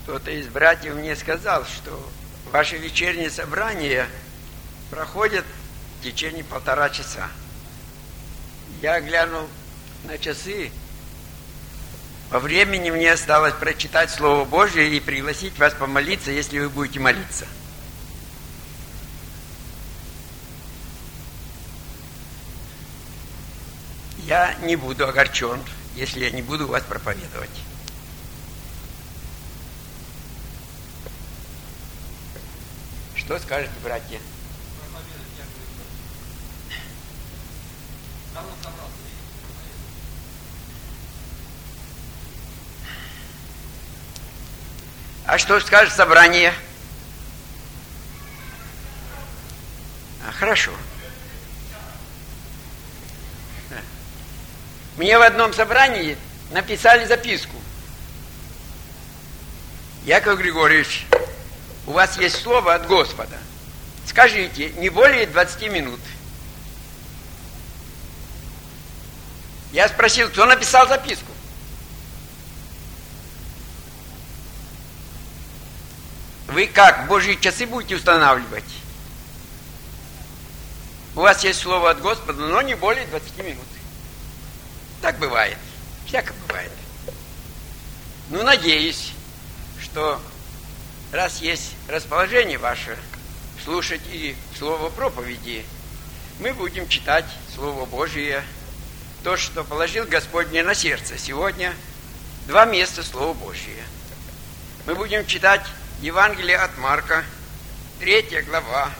Кто-то из братьев мне сказал, что ваше вечернее собрание проходит в течение 1,5 часа. Я глянул на часы. По времени мне осталось прочитать Слово Божие и пригласить вас помолиться, если вы будете молиться. Я не буду огорчен, если я не буду вас проповедовать. Что скажете, братья? А что скажет собрание? Хорошо. Мне в одном собрании написали записку. Яков Григорьевич, у вас есть слово от Господа. Скажите, не более 20 минут. Я спросил, кто написал записку? Вы как, Божьи часы будете устанавливать? У вас есть слово от Господа, но не более 20 минут. Так бывает. Всяко бывает. Ну, надеюсь, что раз есть расположение ваше слушать и слово проповеди, мы будем читать Слово Божие, то, что положил Господь мне на сердце. Сегодня 2 места Слова Божие. Мы будем читать Евангелие от Марка, 3 глава.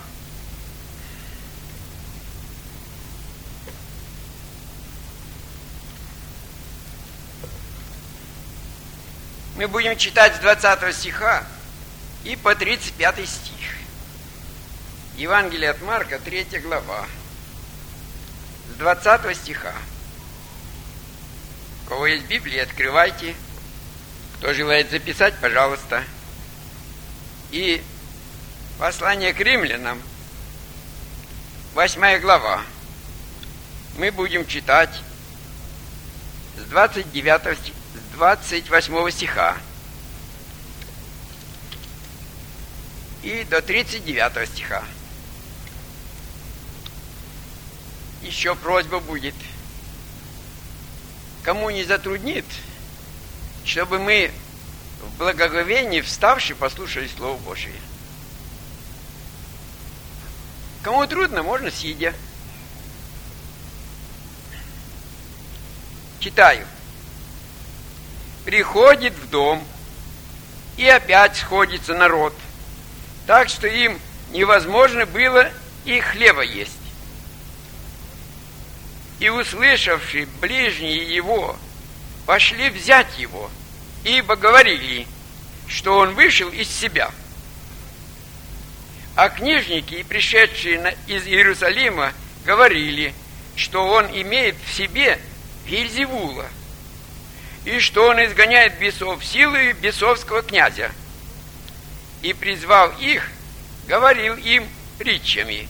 Мы будем читать с 20 стиха и по 35 стих. Евангелие от Марка, 3 глава, с 20 стиха. У кого есть Библия, открывайте. Кто желает записать, пожалуйста. И послание к римлянам, 8 глава. Мы будем читать с 28 стиха и до 39 стиха. Еще просьба будет, кому не затруднит, чтобы мы в благоговении вставши послушали Слово Божие. Кому трудно, можно сидя. Читаю. Приходит в дом, и опять сходится народ, так что им невозможно было и хлеба есть. И услышавши ближние его, пошли взять его, ибо говорили, что он вышел из себя. А книжники, пришедшие из Иерусалима, говорили, что он имеет в себе Вельзевула, и что он изгоняет бесов силой бесовского князя. И, призвав их, говорил им притчами: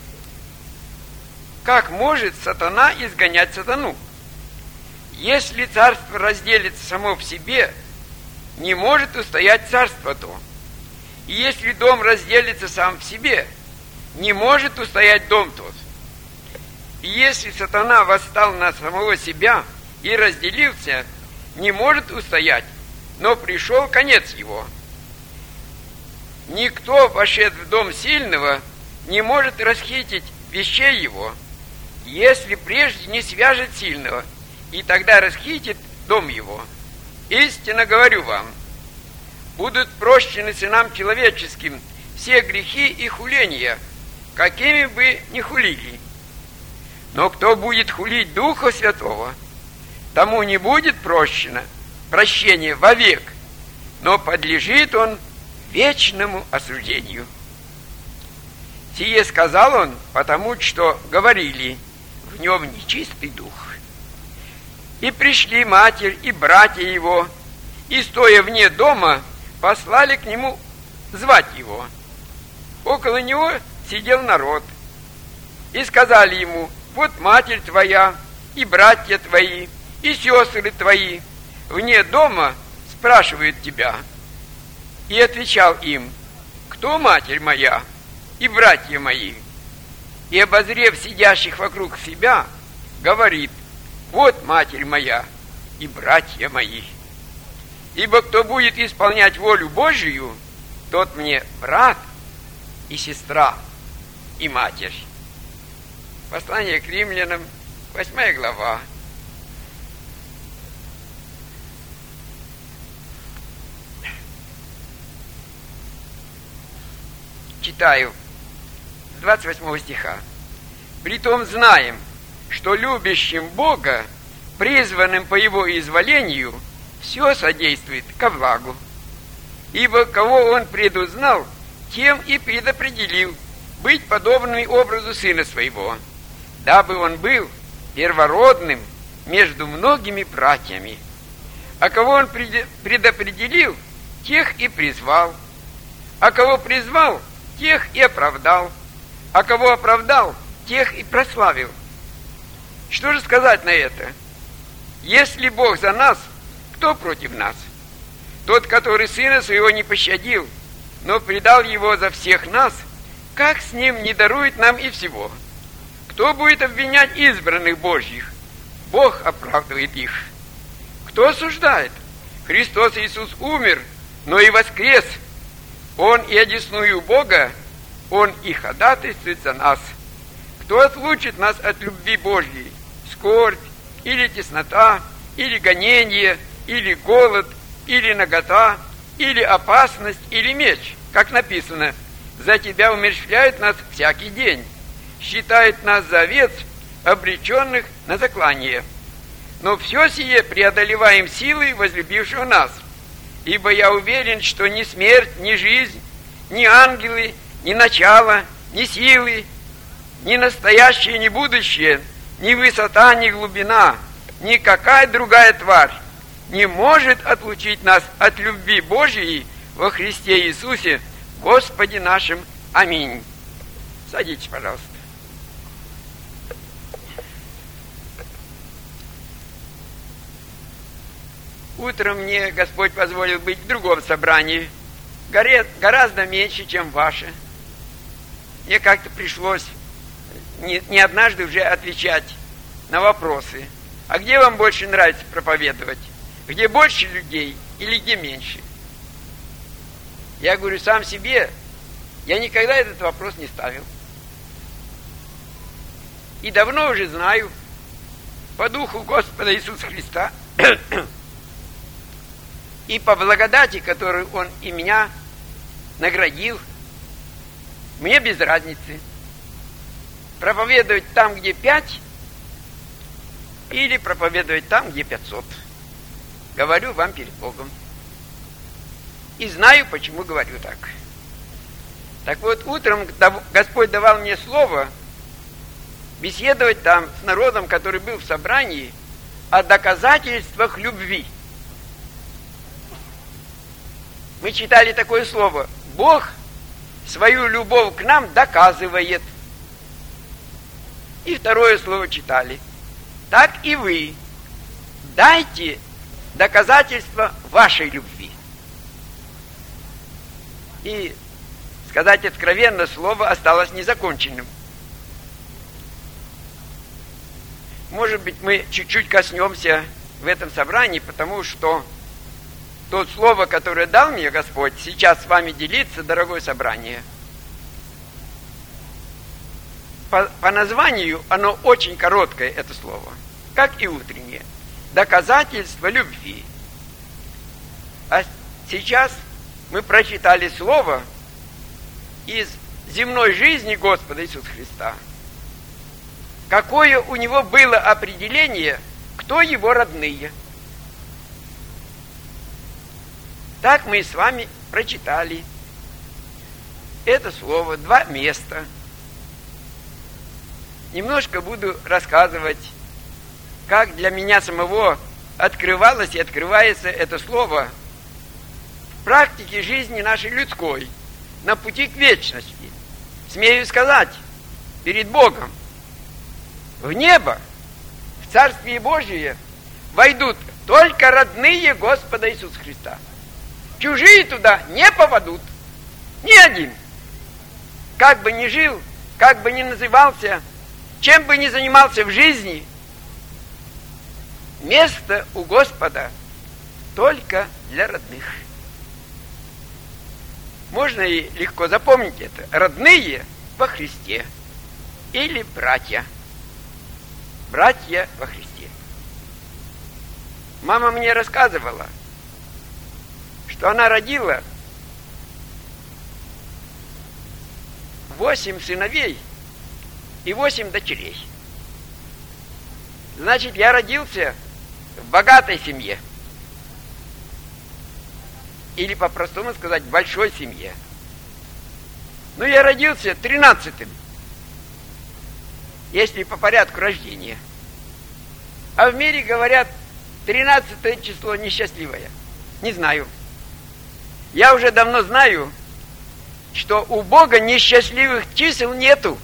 как может сатана изгонять сатану? Если царство разделится само в себе, не может устоять царство то. И если дом разделится сам в себе, не может устоять дом тот. И если сатана восстал на самого себя и разделился, не может устоять, но пришел конец его. Никто, вошед в дом сильного, не может расхитить вещей его, если прежде не свяжет сильного, и тогда расхитит дом его. Истинно говорю вам, будут прощены сынам человеческим все грехи и хуления, какими бы ни хулили. Но кто будет хулить Духа Святого, тому не будет прощение вовек, но подлежит он вечному осуждению. Сие сказал он, потому что говорили, в нем нечистый дух. И пришли матерь и братья его, и, стоя вне дома, послали к нему звать его. Около него сидел народ. И сказали ему: вот матерь твоя, и братья твои, и сестры твои вне дома спрашивают тебя. И отвечал им: кто матерь моя и братья мои? И, обозрев сидящих вокруг себя, говорит: вот матерь моя и братья мои. Ибо кто будет исполнять волю Божию, тот мне брат и сестра и матерь. Послание к римлянам, 8 глава. Читаю с 28 стиха. «Притом знаем, что любящим Бога, призванным по Его изволению, все содействует ко благу. Ибо кого Он предузнал, тем и предопределил быть подобными образу Сына Своего, дабы Он был первородным между многими братьями. А кого Он предопределил, тех и призвал. А кого призвал, тех и оправдал. А кого оправдал, тех и прославил». Что же сказать на это? Если Бог за нас, кто против нас? Тот, который Сына Своего не пощадил, но предал Его за всех нас, как с Ним не дарует нам и всего? Кто будет обвинять избранных Божьих? Бог оправдывает их. Кто осуждает? Христос Иисус умер, но и воскрес. Он и одесную Бога, Он и ходатайствует за нас. Кто отлучит нас от любви Божьей? Скорбь, или теснота, или гонение, или голод, или нагота, или опасность, или меч, как написано: за Тебя умерщвляют нас всякий день, считают нас за овец, обреченных на заклание. Но все сие преодолеваем силой возлюбившего нас. Ибо я уверен, что ни смерть, ни жизнь, ни ангелы, ни начало, ни силы, ни настоящее, ни будущее, ни высота, ни глубина, никакая другая тварь не может отлучить нас от любви Божией во Христе Иисусе, Господе нашим. Аминь. Садитесь, пожалуйста. Утром мне Господь позволил быть в другом собрании, гораздо меньше, чем ваше. Мне как-то пришлось не однажды уже отвечать на вопросы: а где вам больше нравится проповедовать? Где больше людей или где меньше? Я говорю сам себе, я никогда этот вопрос не ставил. И давно уже знаю, по духу Господа Иисуса Христа и по благодати, которую Он и меня наградил, мне без разницы проповедовать там, где 5, или проповедовать там, где 500. Говорю вам перед Богом. И знаю, почему говорю так. Так вот, утром Господь давал мне слово беседовать там с народом, который был в собрании, о доказательствах любви. Мы читали такое слово: Бог свою любовь к нам доказывает. И второе слово читали: так и вы дайте доказательства вашей любви. И, сказать откровенно, слово осталось незаконченным. Может быть, мы чуть-чуть коснемся в этом собрании, потому что то слово, которое дал мне Господь, сейчас с вами делиться, дорогое собрание. По названию оно очень короткое, это слово, как и утреннее. Доказательство любви. А сейчас мы прочитали слово из земной жизни Господа Иисуса Христа. Какое у Него было определение, кто Его родные. Так мы с вами прочитали это слово, 2 места. Немножко буду рассказывать, как для меня самого открывалось и открывается это слово в практике жизни нашей людской, на пути к вечности. Смею сказать, перед Богом, в небо, в Царствие Божие войдут только родные Господа Иисуса Христа. чужие туда не попадут. Ни один. Как бы ни жил, как бы ни назывался, чем бы ни занимался в жизни, место у Господа только для родных. Можно и легко запомнить это. Родные во Христе или братья. Братья во Христе. Мама мне рассказывала, что она родила 8 сыновей и 8 дочерей. Значит, я родился в богатой семье. Или, по-простому сказать, в большой семье. Но я родился 13-м, если по порядку рождения. А в мире говорят, 13 число несчастливое. Не знаю. Я уже давно знаю, что у Бога несчастливых чисел нету.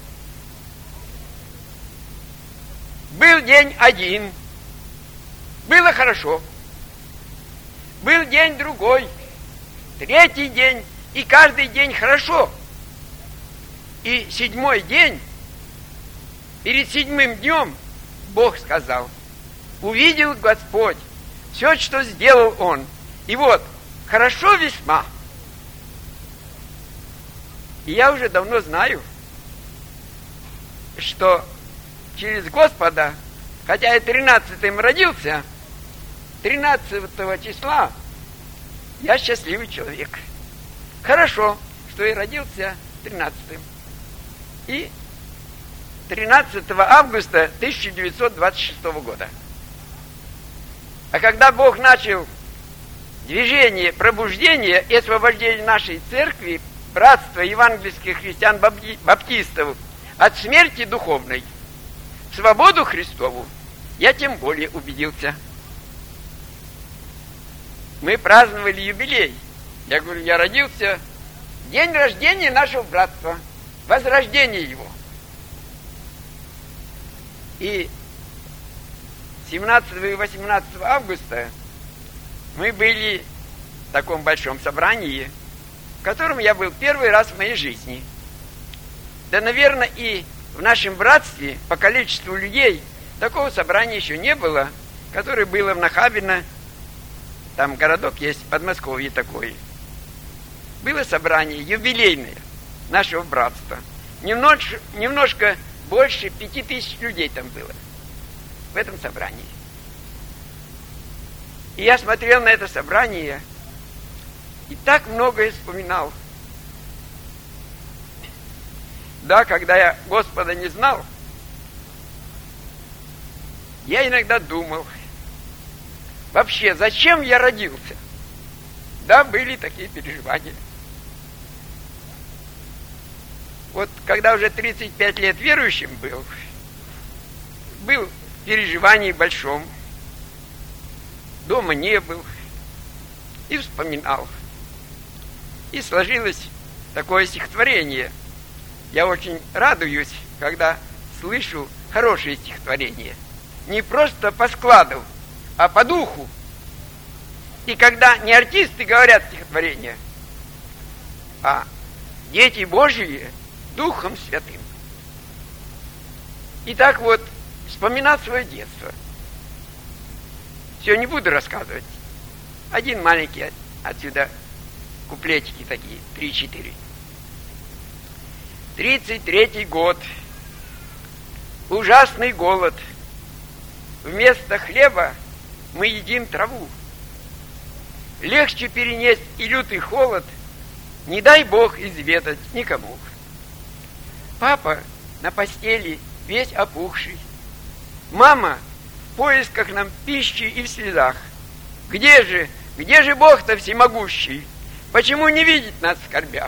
Был день один, было хорошо. Был день другой, третий день, и каждый день хорошо. И 7-й день, перед 7-м днем, Бог сказал: увидел Господь все, что сделал Он. И вот, хорошо весьма. И я уже давно знаю, что через Господа, хотя я 13-м родился, 13 числа я счастливый человек. Хорошо, что я родился 13-м. И 13 августа 1926 года. А когда Бог начал движение пробуждения и освобождения нашей церкви, братства евангельских христиан-баптистов от смерти духовной, в свободу Христову, я тем более убедился. Мы праздновали юбилей. Я говорю, я родился в день рождения нашего братства, возрождение его. И 17 и 18 августа мы были в таком большом собрании, в котором я был первый раз в моей жизни. Да, наверное, и в нашем братстве по количеству людей такого собрания еще не было, которое было в Нахабино, там городок есть, в Подмосковье такой. Было собрание юбилейное нашего братства. Немножко больше 5000 людей там было в этом собрании. И я смотрел на это собрание и так многое вспоминал. Да, когда я Господа не знал, я иногда думал, вообще, зачем я родился? Да, были такие переживания. Вот когда уже 35 лет верующим был в переживании большом, дома не был, и вспоминал. И сложилось такое стихотворение. Я очень радуюсь, когда слышу хорошие стихотворения. Не просто по складу, а по духу. И когда не артисты говорят стихотворения, а дети Божьи Духом Святым. И так вот, вспоминать свое детство. Все, не буду рассказывать. Один маленький отсюда куплетики такие, 3-4. 33-й год. Ужасный голод. Вместо хлеба мы едим траву. Легче перенесть и лютый холод, не дай Бог изведать никому. Папа на постели весь опухший. Мама в поисках нам пищи и в слезах. Где же Бог-то всемогущий? Почему не видит нас в скорбях?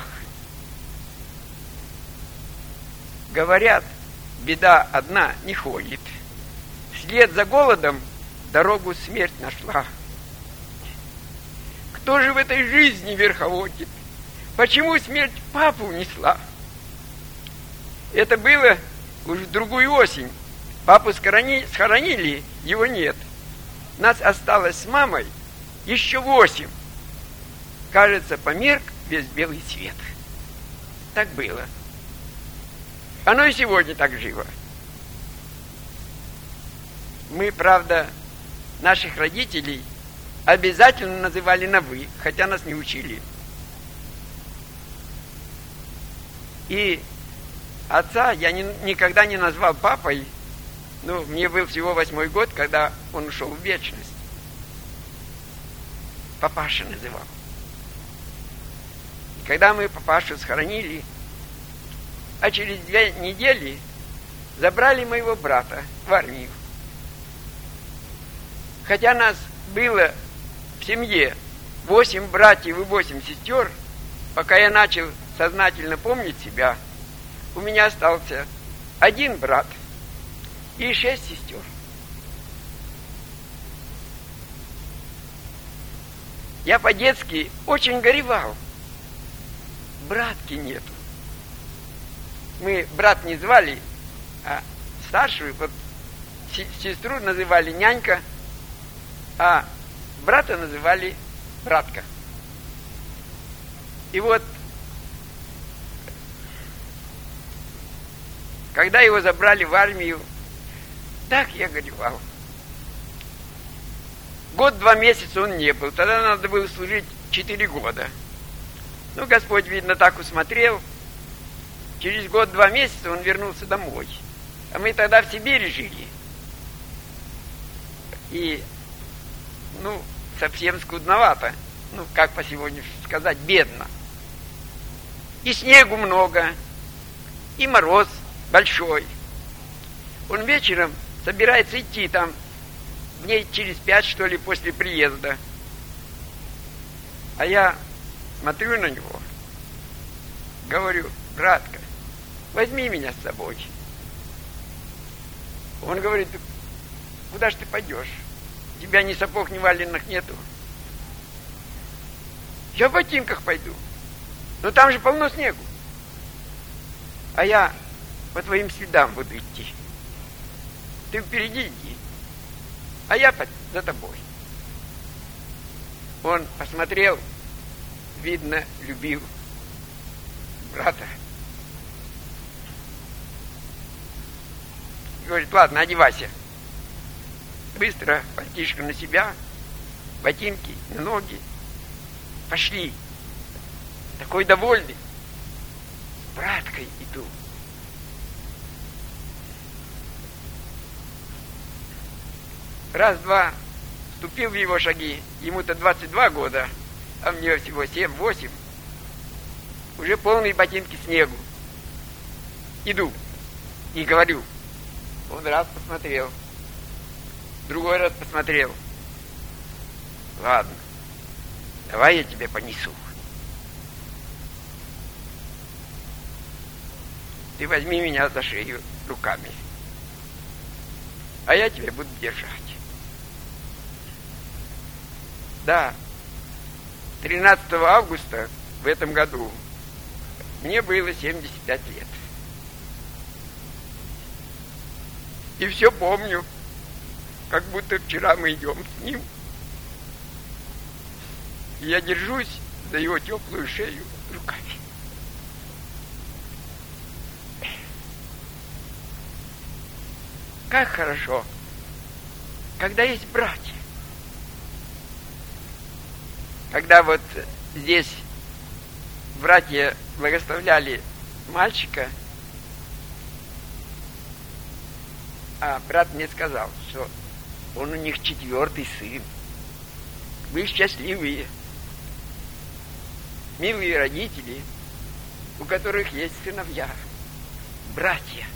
Говорят, беда одна не ходит. Вслед за голодом дорогу смерть нашла. Кто же в этой жизни верховодит? Почему смерть папу унесла? Это было уже в другую осень. Папу схоронили, его нет. Нас осталось с мамой еще 8. кажется, померк весь белый свет. Так было. Оно и сегодня так живо. Мы, правда, наших родителей обязательно называли на «вы», хотя нас не учили. И отца я никогда не назвал папой. Мне был всего 8-й год, когда он ушел в вечность. Папаша называл. И когда мы папашу схоронили, а через 2 недели забрали моего брата в армию. Хотя нас было в семье 8 братьев и 8 сестер, пока я начал сознательно помнить себя, у меня остался 1 брат и 6 сестер. Я по-детски очень горевал. Братки нету. Мы брат не звали, а старшую, вот сестру называли нянька, а брата называли братка. И вот, когда его забрали в армию, так я горевал. 1 год 2 месяца он не был. Тогда надо было служить 4 года. Господь, видно, так усмотрел. Через 1 год 2 месяца он вернулся домой. А мы тогда в Сибири жили. И, совсем скудновато. Как по сегодня сказать, бедно. И снегу много, и мороз большой. Он вечером собирается идти там, дней через 5, что ли, после приезда. А я смотрю на него, говорю: братка, возьми меня с собой. Он говорит: куда ж ты пойдешь? У тебя ни сапог, ни валенок нету. Я в ботинках пойду. Но там же полно снегу. А я по твоим следам буду идти. Ты впереди иди, а я за тобой. Он посмотрел, видно, любил брата. Говорит: ладно, одевайся. Быстро пальтишко на себя, ботинки на ноги. Пошли. Такой довольный. С браткой иду. Раз-два вступил в его шаги. Ему-то 22 года, а мне всего 7-8. Уже полные ботинки снегу. Иду. И говорю. Он раз посмотрел. Другой раз посмотрел. Ладно, давай я тебя понесу. Ты возьми меня за шею руками, а я тебя буду держать. Да, 13 августа в этом году мне было 75 лет. И все помню, как будто вчера мы идем с ним. И я держусь за его теплую шею руками. Как хорошо, когда есть братья. Когда вот здесь братья благословляли мальчика, а брат мне сказал, что он у них 4-й сын. Вы счастливые, милые родители, у которых есть сыновья, братья.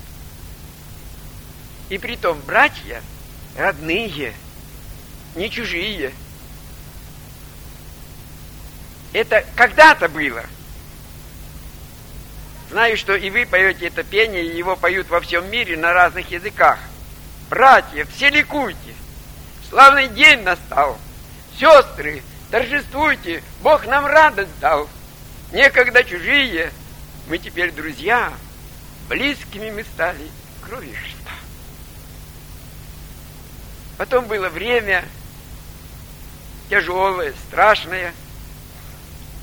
И притом братья родные, не чужие. Это когда-то было. Знаю, что и вы поете это пение, и его поют во всем мире на разных языках. Братья, все ликуйте! Славный день настал! Сестры, торжествуйте! Бог нам радость дал! Некогда чужие, мы теперь друзья, близкими мы стали крови Христа. Потом было время тяжелое, страшное.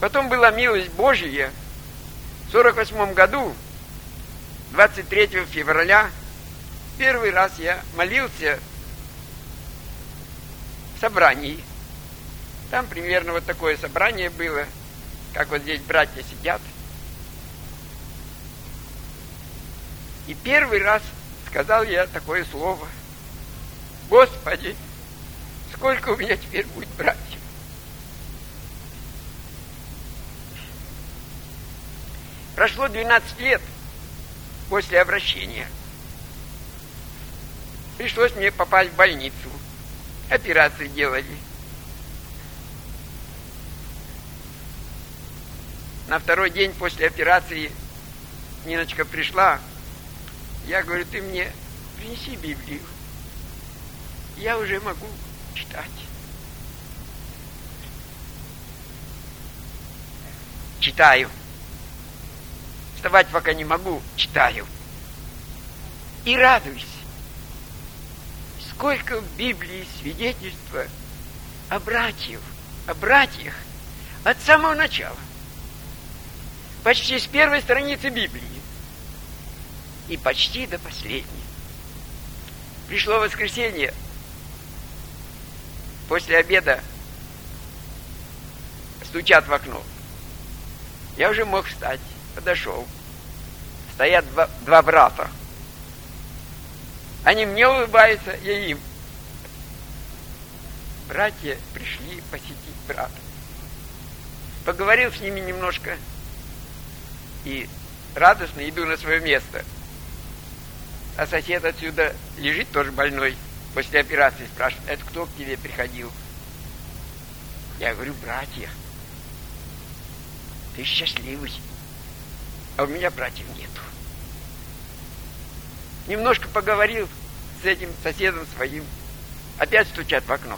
Потом была милость Божья. В 48 году, 23 февраля, первый раз я молился в собрании. Там примерно вот такое собрание было, как вот здесь братья сидят. И первый раз сказал я такое слово: Господи, сколько у меня теперь будет братьев? Прошло 12 лет после обращения. Пришлось мне попасть в больницу. Операцию делали. На второй день после операции Ниночка пришла. Я говорю: ты мне принеси Библию. Я уже могу читать. Читаю. Вставать пока не могу, читаю. И радуюсь. Сколько в Библии свидетельства о братьях от самого начала. Почти с первой страницы Библии. И почти до последней. Пришло воскресенье. После обеда стучат в окно. Я уже мог встать. Подошел. Стоят два брата. Они мне улыбаются, я им. Братья пришли посетить брата. Поговорил с ними немножко. И радостно иду на свое место. А сосед отсюда лежит тоже больной. После операции спрашивает: это кто к тебе приходил? Я говорю: братья. Ты счастливый. А у меня братьев нету. Немножко поговорил с этим соседом своим. Опять стучат в окно.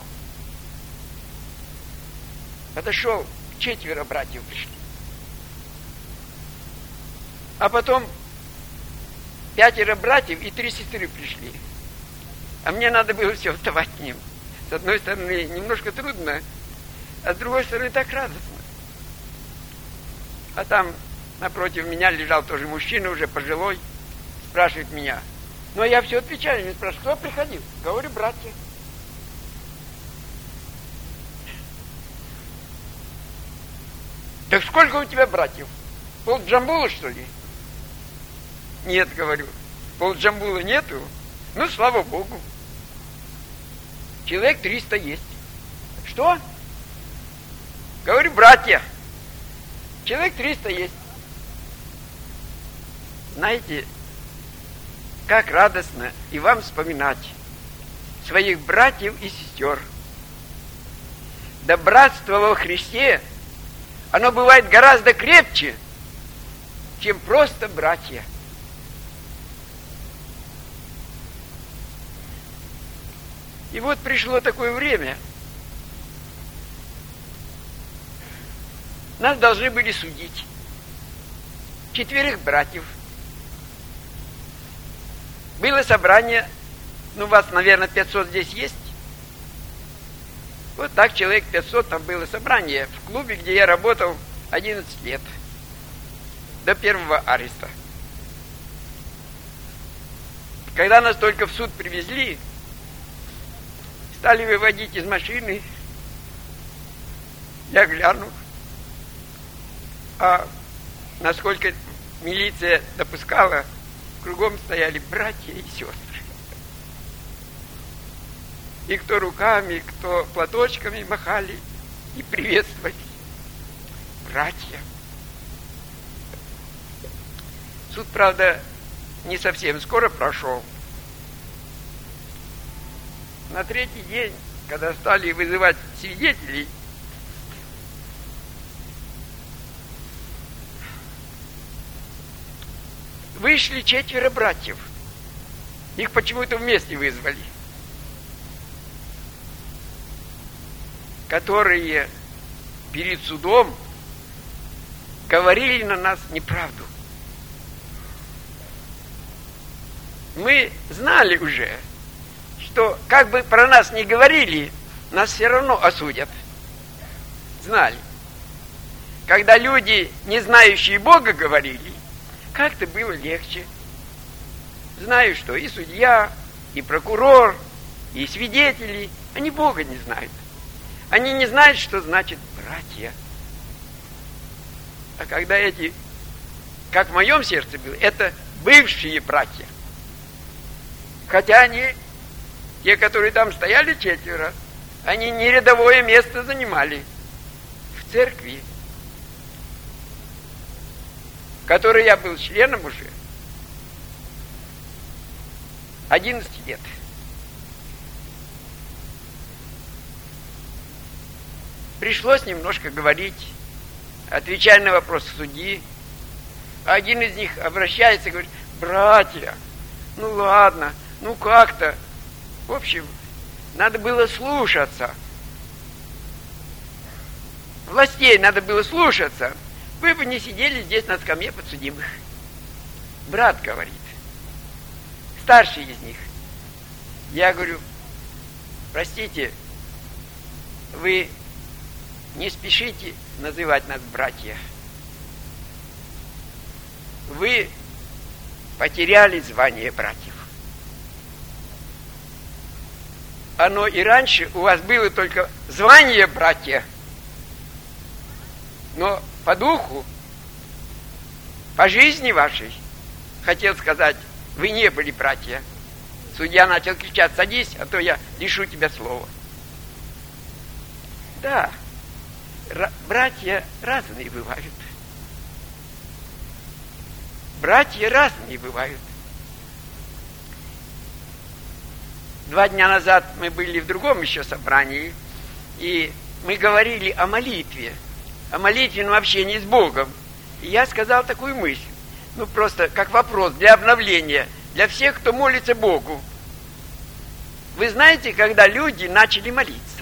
Подошел, 4 братьев пришли. А потом 5 братьев и 3 сестры пришли. А мне надо было все вставать к ним. С одной стороны, немножко трудно, а с другой стороны, так радостно. А там напротив меня лежал тоже мужчина, уже пожилой, спрашивает меня. Но я все отвечаю, мне спрашивают: кто приходил? Говорю: братья. Так сколько у тебя братьев? Пол-Джамбула, что ли? Нет, говорю, пол-Джамбула нету. Ну, слава Богу. Человек 300 есть. Что? Говорю: братья. Человек 300 есть. Знаете, как радостно и вам вспоминать своих братьев и сестер. Да братство во Христе, оно бывает гораздо крепче, чем просто братья. И вот пришло такое время. Нас должны были судить. 4 братьев. Было собрание, вас, наверное, 500 здесь есть. Вот так человек 500, там было собрание в клубе, где я работал 11 лет. До первого ареста. Когда нас только в суд привезли, стали выводить из машины, я глянул, а насколько милиция допускала, кругом стояли братья и сестры. И кто руками, кто платочками махали и приветствовали. Братья. Суд, правда, не совсем скоро прошел. На 3-й день, когда стали вызывать свидетелей, вышли 4 братьев. Их почему-то вместе вызвали. Которые перед судом говорили на нас неправду. Мы знали уже, что как бы про нас ни говорили, нас все равно осудят. Знали. когда люди, не знающие Бога, говорили, как-то было легче. Знаю, что и судья, и прокурор, и свидетели, они Бога не знают. Они не знают, что значит братья. А когда эти, как в моем сердце было, это бывшие братья. Хотя они, те, которые там стояли 4, они не рядовое место занимали в церкви, в которой я был членом уже 11 лет. Пришлось немножко говорить, отвечая на вопросы судьи. Один из них обращается и говорит: братья, ну ладно, ну как-то. В общем, надо было слушаться. Властей надо было слушаться. Вы бы не сидели здесь на скамье подсудимых. Брат говорит, старший из них. Я говорю: простите, вы не спешите называть нас братья. Вы потеряли звание братьев. Оно и раньше у вас было только звание братья, но по духу, по жизни вашей, хотел сказать, вы не были братья. Судья начал кричать: садись, а то я лишу тебя слова. Да, братья разные бывают. Братья разные бывают. 2 дня назад мы были в другом еще собрании, и мы говорили о молитве, о молитвенном общении с Богом. И я сказал такую мысль, просто как вопрос для обновления, для всех, кто молится Богу. Вы знаете, когда люди начали молиться?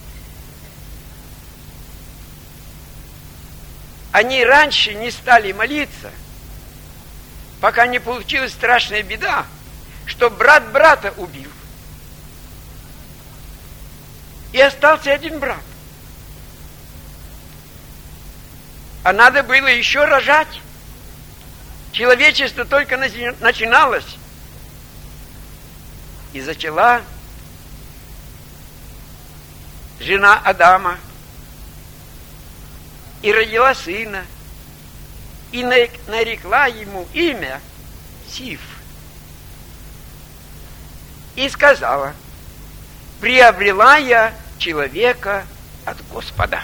Они раньше не стали молиться, пока не получилась страшная беда, что брат брата убил. И остался один брат. А надо было еще рожать. Человечество только начиналось. И зачала жена Адама. И родила сына. И нарекла ему имя Сиф. И сказала: приобрела я человека от Господа.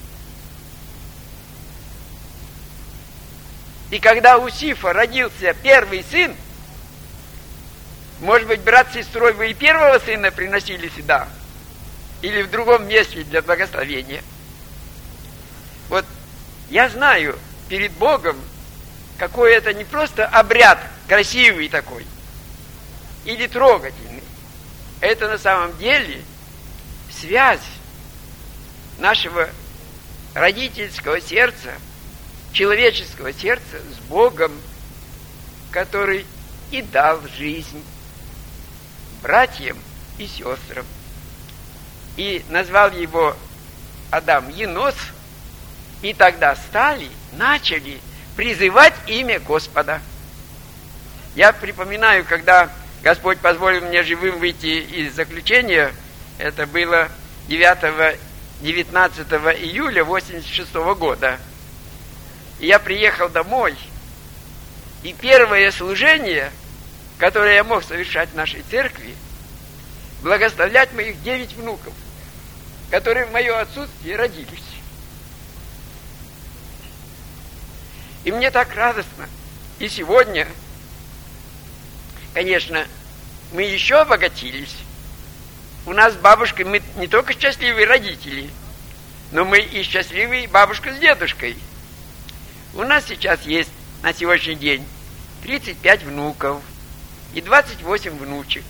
И когда у Сифа родился первый сын, может быть, брат с сестрой вы и первого сына приносили сюда, или в другом месте для благословения. Вот я знаю перед Богом, какой это не просто обряд красивый такой, или трогательный. Это на самом деле связь нашего родительского сердца, человеческого сердца с Богом, который и дал жизнь братьям и сестрам. И назвал его Адам Енос, и тогда начали призывать имя Господа. Я припоминаю, когда Господь позволил мне живым выйти из заключения, это было 19 июля 1986 года. И я приехал домой, и первое служение, которое я мог совершать в нашей церкви, благословлять моих 9 внуков, которые в мое отсутствие родились. И мне так радостно. И сегодня, конечно, мы еще обогатились. У нас с бабушкой мы не только счастливые родители, но мы и счастливые бабушка с дедушкой. У нас сейчас есть на сегодняшний день 35 внуков и 28 внучек.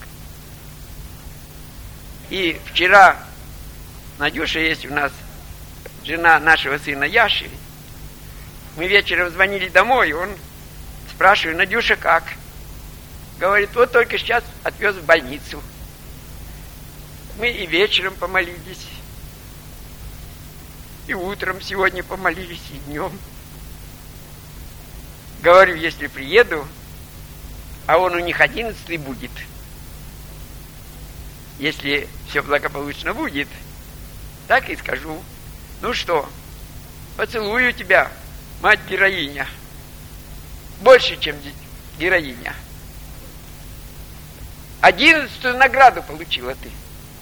И вчера Надюша есть у нас, жена нашего сына Яши. Мы вечером звонили домой, он спрашивает: Надюша, как? Говорит: вот только сейчас отвез в больницу. Мы и вечером помолились. И утром сегодня помолились, и днем. Говорю, если приеду, а он у них 11-й будет. Если все благополучно будет, так и скажу. Ну что, поцелую тебя, мать-героиня. Больше, чем героиня. 11-ю награду получила ты.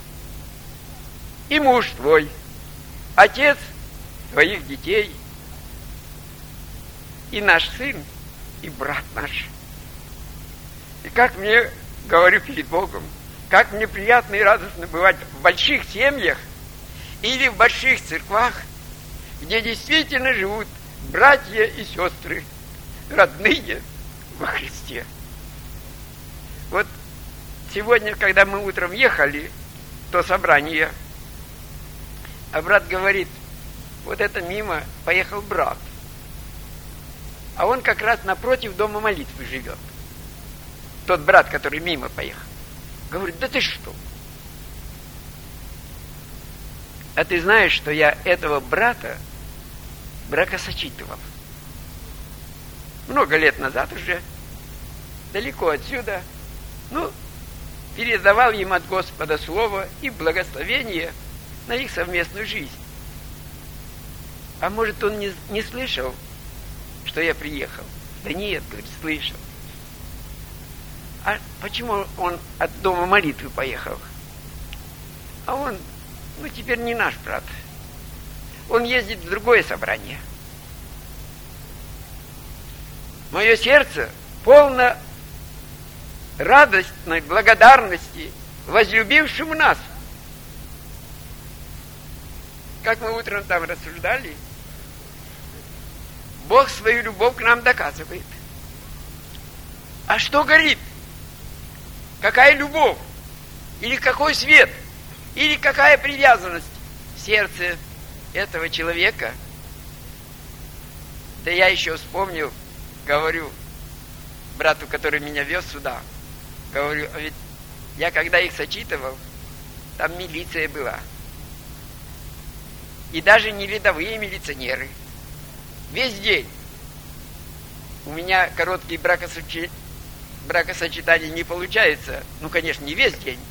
И муж твой, отец твоих детей, и наш сын, и брат наш. И как мне, говорю перед Богом, как мне приятно и радостно бывать в больших семьях или в больших церквах, где действительно живут братья и сестры, родные во Христе. Вот сегодня, когда мы утром ехали, то собрание, а брат говорит, вот это мимо поехал брат, а он как раз напротив дома молитвы живет. Тот брат, который мимо поехал. Говорит, да ты что? А ты знаешь, что я этого брата бракосочетывал? Много лет назад уже, далеко отсюда, передавал им от Господа слово и благословение на их совместную жизнь. А может, он не слышал, что я приехал? Да нет, говорит, слышал. А почему он от дома молитвы поехал? А он, теперь не наш брат. Он ездит в другое собрание. Мое сердце полно радостной благодарности возлюбившему нас. Как мы утром там рассуждали, Бог свою любовь к нам доказывает. А что горит? Какая любовь? Или какой свет? Или какая привязанность в сердце этого человека? Да я еще вспомнил, говорю брату, который меня вез сюда, говорю, а ведь я когда их сочитывал, там милиция была. И даже не рядовые милиционеры. Весь день. У меня короткие бракосочетания не получается. Конечно, не весь день.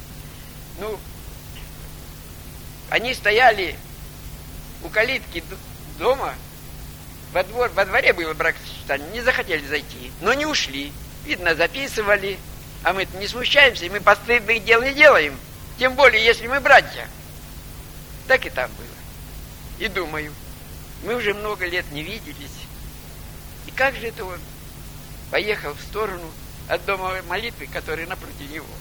Они стояли у калитки дома. Во дворе было бракосочетание. Не захотели зайти, но не ушли. Видно, записывали. А мы не смущаемся, и мы постыдных дел не делаем. Тем более, если мы братья. Так и там было. И думаю, мы уже много лет не виделись. И как же это он поехал в сторону от дома молитвы, который напротив него?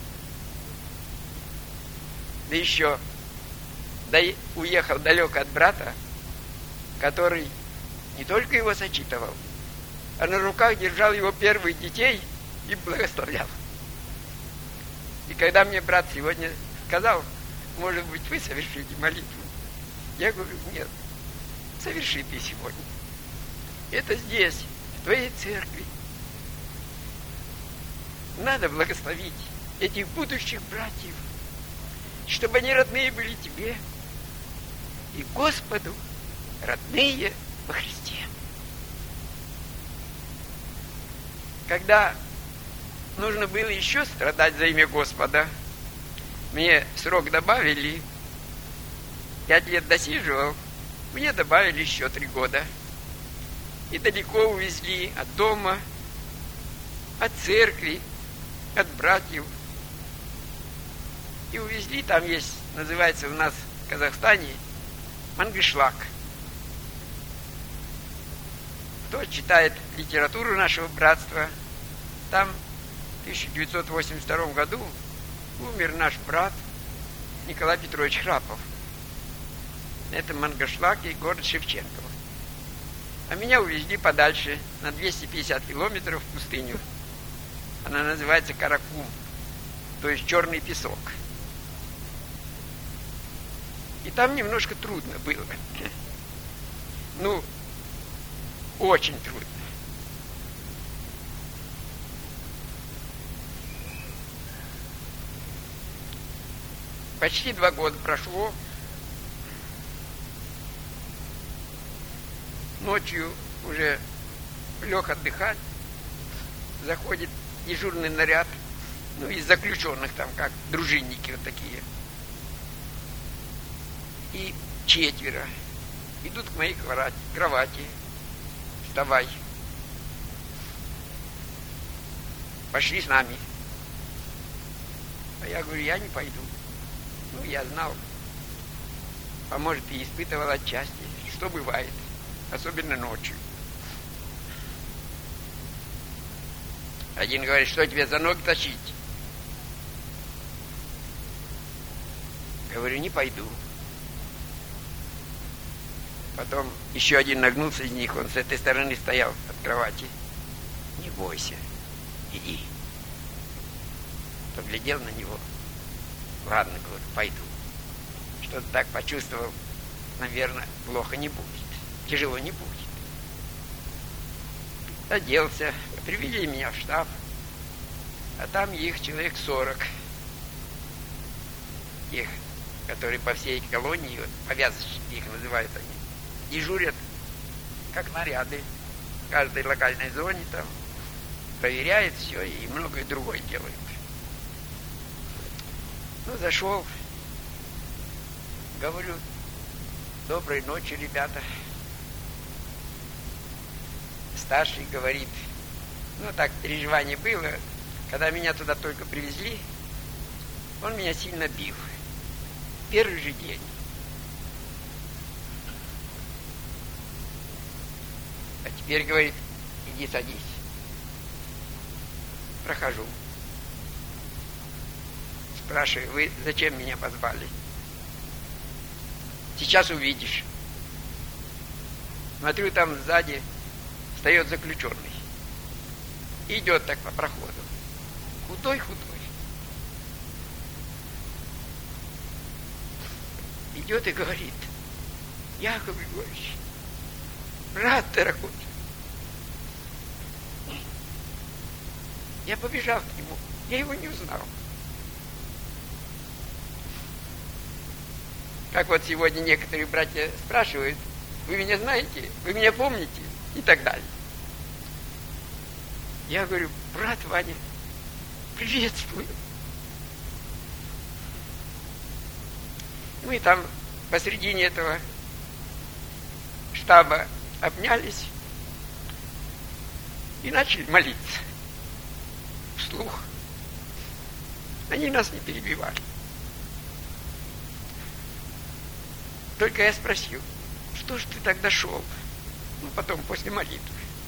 Да еще уехал далеко от брата, который не только его сочитывал, а на руках держал его первых детей и благословлял. И когда мне брат сегодня сказал, может быть, вы совершите молитву, я говорю, нет, соверши ты сегодня. Это здесь, в твоей церкви. Надо благословить этих будущих братьев, чтобы они родные были тебе и Господу, родные во Христе. Когда нужно было еще страдать за имя Господа, мне срок добавили, 5 лет досиживал, мне добавили еще 3 года. И далеко увезли от дома, от церкви, от братьев. И увезли, там есть, называется у нас в Казахстане, Мангышлак. Кто читает литературу нашего братства, там в 1982 году умер наш брат Николай Петрович Храпов. Это Мангышлак и город Шевченково. А меня увезли подальше, на 250 километров в пустыню. Она называется Каракум, то есть черный песок. И там немножко трудно было. Очень трудно. Почти 2 года прошло. ночью уже лег отдыхать, заходит дежурный наряд, из заключенных там, как дружинники вот такие. И 4 идут к моей кровати. Вставай. Пошли с нами. А я говорю, я не пойду. Я знал. А может, и испытывал отчасти, что бывает, особенно ночью. Один говорит, что тебе за ноги тащить? Говорю, не пойду. Потом еще один нагнулся из них, он с этой стороны стоял от кровати. Не бойся, иди. Поглядел на него. Ладно, говорю, пойду. Что-то так почувствовал, наверное, плохо не будет, тяжело не будет. Оделся, привели меня в штаб, а там их человек 40. Их, которые по всей колонии, повязочники их называют они, дежурят как наряды в каждой локальной зоне, там проверяют все и многое другое делают. Зашел, говорю, доброй ночи, ребята. Старший говорит, так переживание было, когда меня туда только привезли, он меня сильно бил. Первый же день. А теперь, говорит, иди садись. Прохожу. Спрашиваю, вы зачем меня позвали? Сейчас увидишь. Смотрю, там сзади встает заключенный. Идет так по проходу. Худой-худой. Идет и говорит, Яков Григорьевич, брат дорогой. Я побежал к нему, я его не узнал. Как вот сегодня некоторые братья спрашивают, вы меня знаете, вы меня помните и так далее. Я говорю, брат Ваня, приветствую. Мы там посредине этого штаба обнялись и начали молиться вслух. Они нас не перебивали. Только я спросил, что ж ты так дошел? Потом, после молитвы.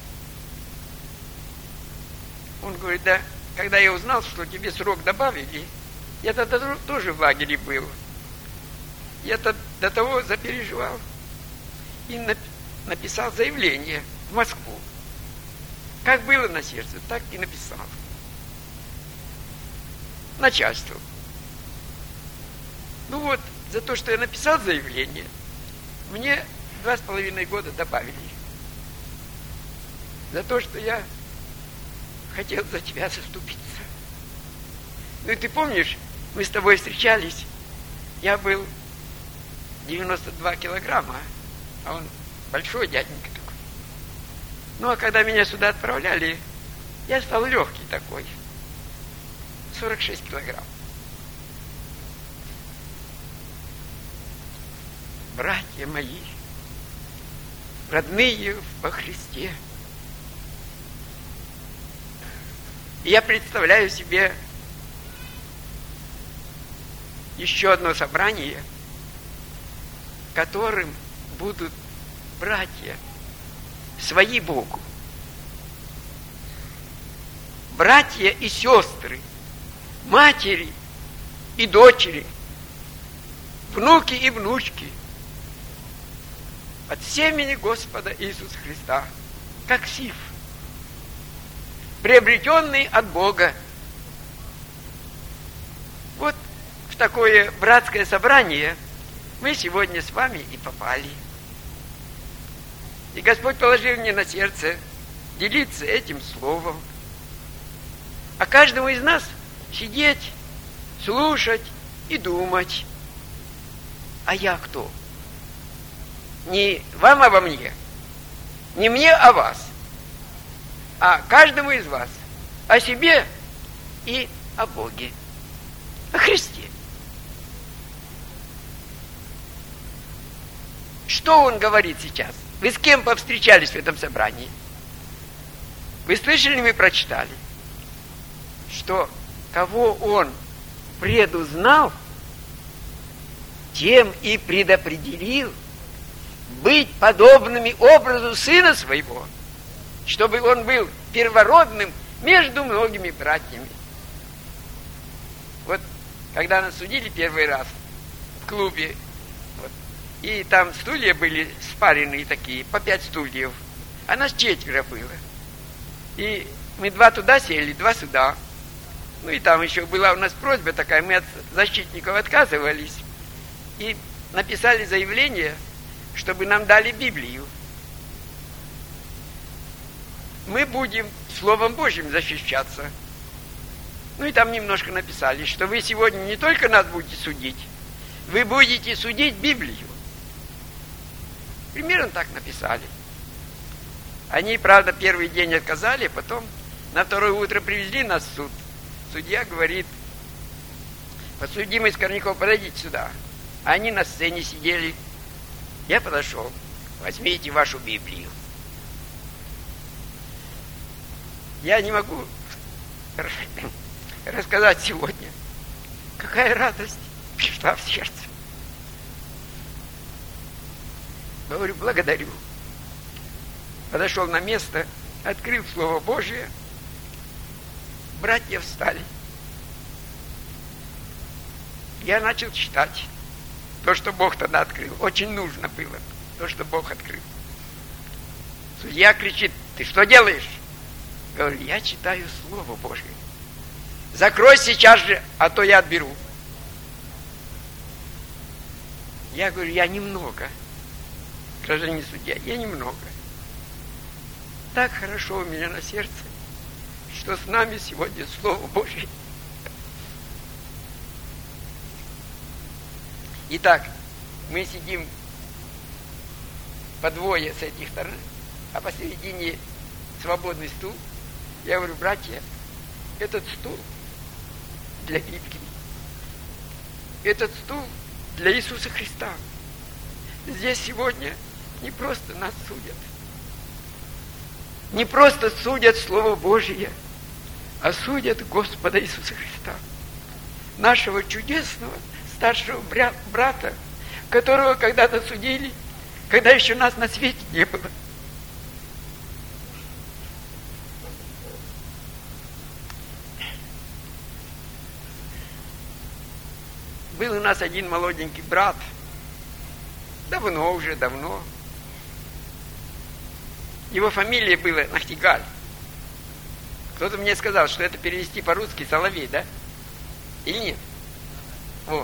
Он говорит, да, когда я узнал, что тебе срок добавили, я тогда тоже в лагере был. Я до того запереживал и написал заявление в Москву. Как было на сердце, так и написал. Начальству. За то, что я написал заявление, мне 2,5 года добавили. За то, что я хотел за тебя заступиться. И ты помнишь, мы с тобой встречались, я был 92 килограмма, а он большой дяденька такой. А когда меня сюда отправляли, я стал легкий такой, 46 килограмм. Братья мои, родные во Христе, я представляю себе еще одно собрание, которым будут братья свои Богу, братья и сестры, матери и дочери, внуки и внучки, от семени Господа Иисуса Христа, как сив, приобретенный от Бога. Вот в такое братское собрание мы сегодня с вами и попали. И Господь положил мне на сердце делиться этим словом. А каждому из нас сидеть, слушать и думать. А я кто? Не вам обо мне, Не мне о вас, а каждому из вас. О себе и о Боге. О Христе. Что он говорит сейчас? Вы с кем повстречались в этом собрании? Вы слышали, мы прочитали, что кого он предузнал, тем и предопределил быть подобными образу Сына Своего, чтобы он был первородным между многими братьями. Вот, когда нас судили первый раз в клубе, вот, и там стулья были спаренные такие, по 5 стульев, а нас 4 было. И мы 2 туда сели, 2 сюда. Ну и там еще была у нас просьба такая, мы от защитников отказывались. И написали заявление, чтобы нам дали Библию. Мы будем Словом Божьим защищаться. Ну и там немножко написали, что вы сегодня не только нас будете судить, вы будете судить Библию. Примерно так написали. Они, правда, первый день отказали, потом на второе утро привезли нас в суд. Судья говорит: подсудимый Скорняков, подойдите сюда. Они на сцене сидели. Я подошел. Возьмите вашу Библию. Я не могу рассказать сегодня, какая радость пришла в сердце. Говорю, благодарю. Подошел на место, открыл Слово Божие. Братья встали. Я начал читать то, что Бог тогда открыл. Очень нужно было то, что Бог открыл. Судья кричит: ты что делаешь? Говорю, я читаю Слово Божие. Закрой сейчас же, а то я отберу. Я говорю, я немного. Гражданин судья, я немного. Так хорошо у меня на сердце, что с нами сегодня Слово Божие. Итак, мы сидим по двое с этих сторон, а посередине свободный стул. Я говорю, братья, этот стул для Библии. Этот стул для Иисуса Христа. Здесь сегодня не просто нас судят. Не просто судят Слово Божие, а судят Господа Иисуса Христа. Нашего чудесного старшего брата, которого когда-то судили, когда еще нас на свете не было. Был у нас один молоденький брат, давно. Его фамилия была Нахтигаль. Кто-то мне сказал, что это перевести по-русски соловей, да? Или нет? Во.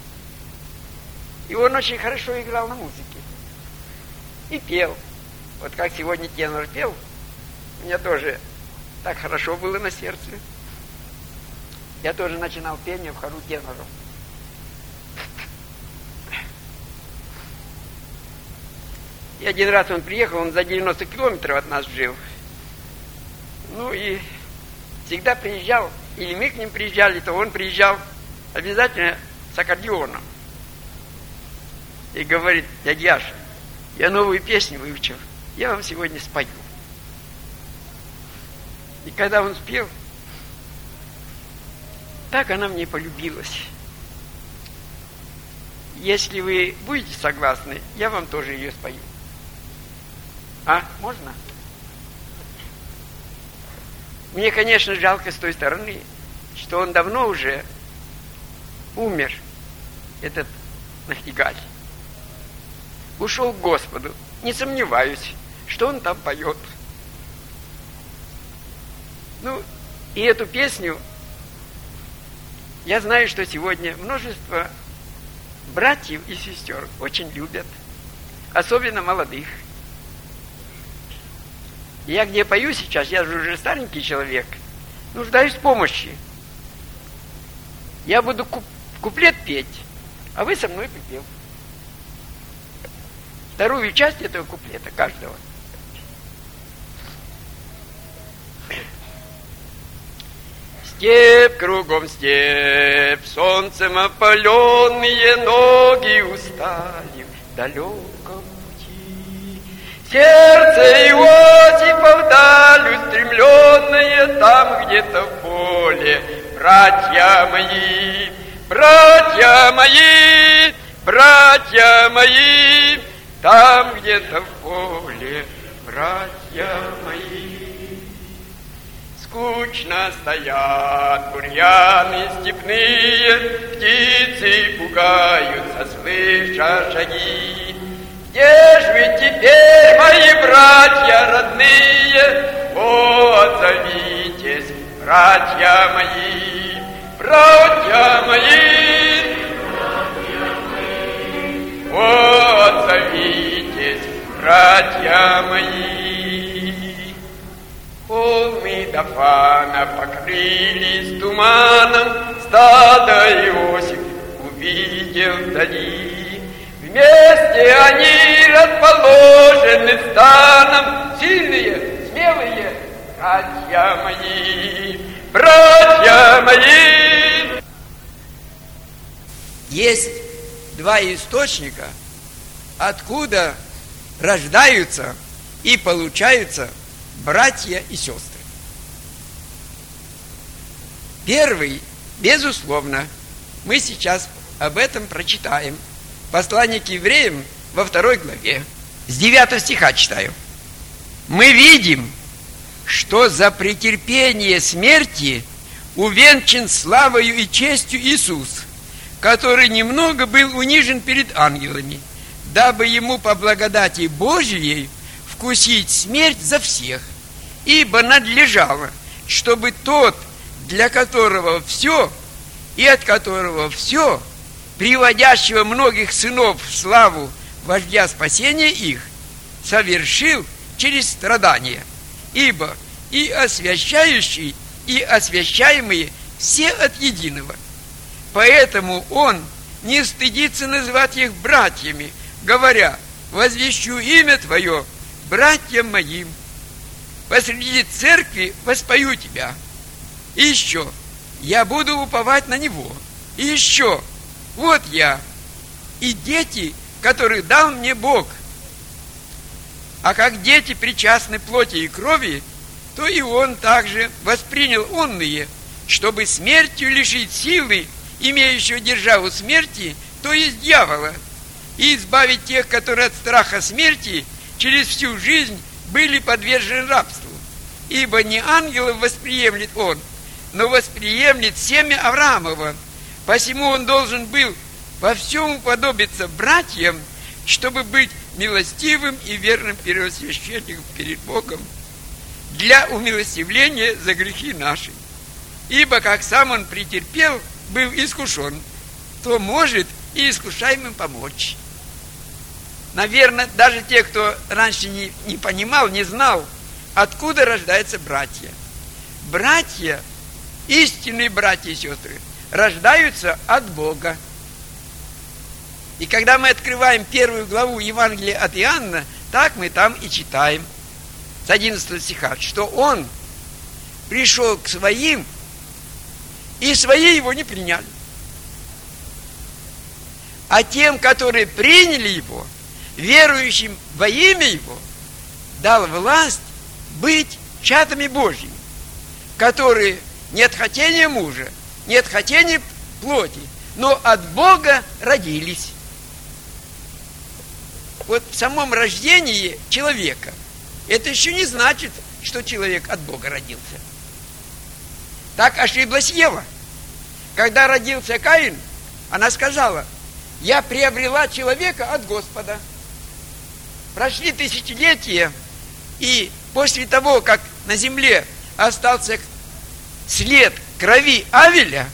И он очень хорошо играл на музыке. И пел. Вот как сегодня тенор пел, у меня тоже так хорошо было на сердце. Я тоже начинал пение в хору теноров. И один раз он приехал, он за 90 километров от нас жил. Ну и всегда приезжал, или мы к ним приезжали, то он приезжал обязательно с аккордеоном. И говорит, дядя Яша, я новую песню выучил, я вам сегодня спою. И когда он спел, так она мне полюбилась. Если вы будете согласны, я вам тоже ее спою. А, можно? Мне, конечно, жалко с той стороны, что он давно уже умер, этот Нахтигаль. Ушел к Господу. Не сомневаюсь, что он там поет. Ну, и эту песню я знаю, что сегодня множество братьев и сестер очень любят, особенно молодых. Я где пою сейчас, я же уже старенький человек, нуждаюсь в помощи. Я буду куплет петь, а вы со мной припев. Вторую часть этого куплета каждого. Степь кругом степь, солнцем опаленные ноги устали в далеком пути. Сердце Иосифа вдаль устремленное, там где-то в поле. Братья мои, братья мои, братья мои, там где-то в поле, братья мои. Скучно стоят бурьяны степные, птицы пугаются, слыша шаги. Где ж вы теперь, мои братья родные? О, отзовитесь, братья мои, братья мои, о, отзовитесь, братья мои. Холмы Дафана покрылись туманом, стадо Иосиф увидел вдали. Вместе они расположены станом, сильные, смелые, братья мои, братья мои. Есть два источника, откуда рождаются и получаются братья и сестры. Первый, безусловно, мы сейчас об этом прочитаем. Послание к евреям во 2 главе, с 9 стиха читаю. Мы видим, что за претерпение смерти увенчан славою и честью Иисус, который немного был унижен перед ангелами, дабы ему по благодати Божией вкусить смерть за всех, ибо надлежало, чтобы тот, для которого все и от которого все, приводящего многих сынов в славу вождя спасения их, совершил через страдания, ибо и освящающий, и освящаемые все от единого. Поэтому он не стыдится называть их братьями, говоря: возвещу имя Твое братьям моим. Посреди церкви воспою Тебя. И еще, я буду уповать на Него. И еще, вот я и дети, которые дал мне Бог. А как дети причастны плоти и крови, то и он также воспринял онные, чтобы смертью лишить силы, имеющего державу смерти, то есть дьявола, и избавить тех, которые от страха смерти через всю жизнь были подвержены рабству. Ибо не ангелов восприемлет он, но восприемлет семя Авраамова. Посему он должен был во всем уподобиться братьям, чтобы быть милостивым и верным первосвященником перед Богом для умилостивления за грехи наши. Ибо как сам он претерпел, был искушен, то может и искушаемым помочь. Наверное, даже те, кто раньше не понимал, не знал, откуда рождаются братья. Братья, истинные братья и сестры, рождаются от Бога. И когда мы открываем 1 главу Евангелия от Иоанна, так мы там и читаем с 11 стиха, что он пришел к своим, и свои его не приняли. А тем, которые приняли его, верующим во имя его, дал власть быть чадами Божьими, которые не от хотения мужа, не от хотения плоти, но от Бога родились. Вот в самом рождении человека это еще не значит, что человек от Бога родился. Так ошиблась Ева. Когда родился Каин, она сказала: я приобрела человека от Господа. Прошли тысячелетия, и после того, как на земле остался след крови Авеля,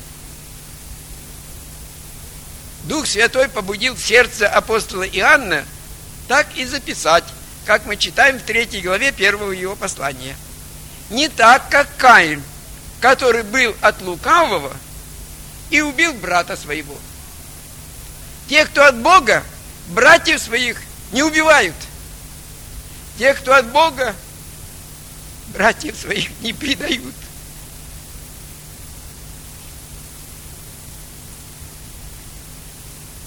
Дух Святой побудил сердце апостола Иоанна так и записать, как мы читаем в 3 главе 1 его послания. Не так, как Каин, который был от лукавого и убил брата своего. Те, кто от Бога, братьев своих не убивают. Те, кто от Бога, братьев своих не предают.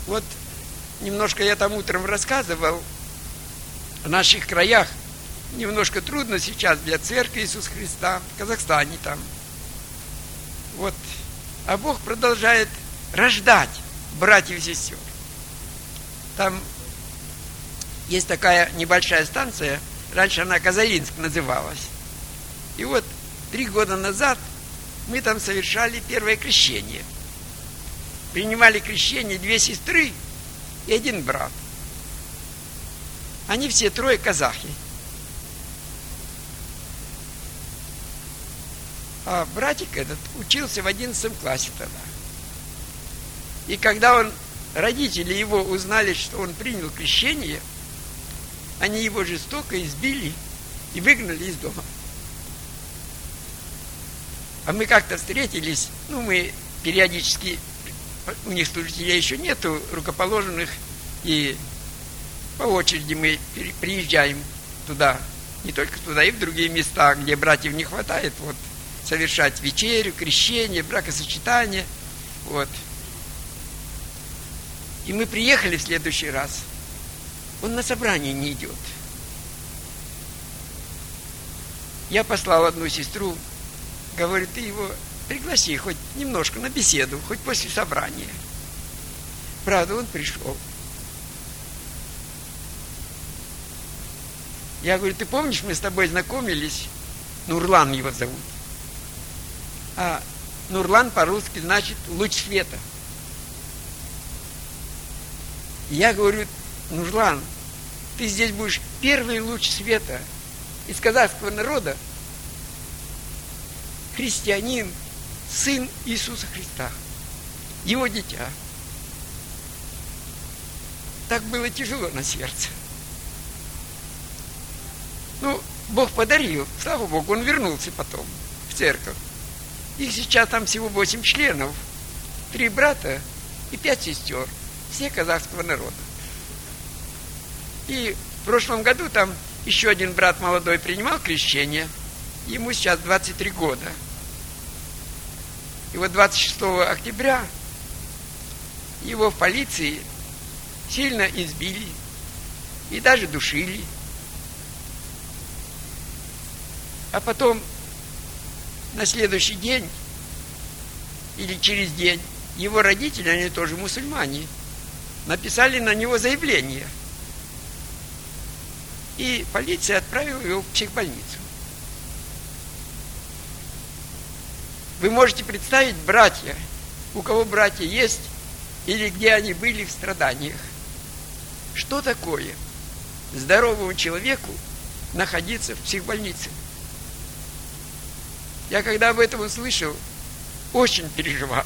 Вот немножко я там утром рассказывал о наших краях. Немножко трудно сейчас для церкви Иисуса Христа в Казахстане там. Вот. А Бог продолжает рождать братьев и сестер. Там есть такая небольшая станция, раньше она Казалинск называлась. И вот 3 года назад мы там совершали первое крещение. Принимали крещение 2 сестры и 1 брат. Они все 3 казахи. А братик этот учился в 11 классе тогда. И когда родители его узнали, что он принял крещение, они его жестоко избили и выгнали из дома. А мы как-то встретились, мы периодически, у них служителей еще нету, рукоположенных, и по очереди мы приезжаем туда, не только туда, и в другие места, где братьев не хватает, вот, совершать вечерю, крещение, бракосочетание, вот. И мы приехали в следующий раз, он на собрание не идет. Я послал одну сестру, говорю, ты его пригласи хоть немножко на беседу, хоть после собрания. Правда, он пришел. Я говорю, ты помнишь, мы с тобой знакомились? Нурлан его зовут. А Нурлан по-русски значит луч света. Я говорю, Нурлан, ты здесь будешь первый луч света из казахского народа, христианин, сын Иисуса Христа, его дитя. Так было тяжело на сердце. Бог подарил, слава Богу, он вернулся потом в церковь. Их сейчас там всего 8 членов, 3 брата и 5 сестер, все казахского народа. И в прошлом году там еще 1 брат молодой принимал крещение, ему сейчас 23 года. И вот 26 октября его в полиции сильно избили и даже душили. А потом на следующий день или через день его родители, они тоже мусульмане, написали на него заявление. И полиция отправила его в психбольницу. Вы можете представить, братья, у кого братья есть, или где они были в страданиях. Что такое здоровому человеку находиться в психбольнице? Я когда об этом услышал, очень переживал.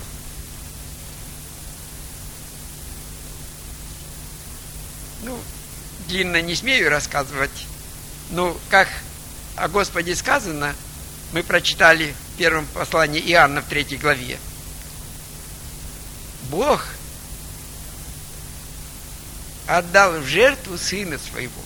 Длинно не смею рассказывать, но как о Господе сказано, мы прочитали в первом послании Иоанна в 3 главе. Бог отдал в жертву Сына Своего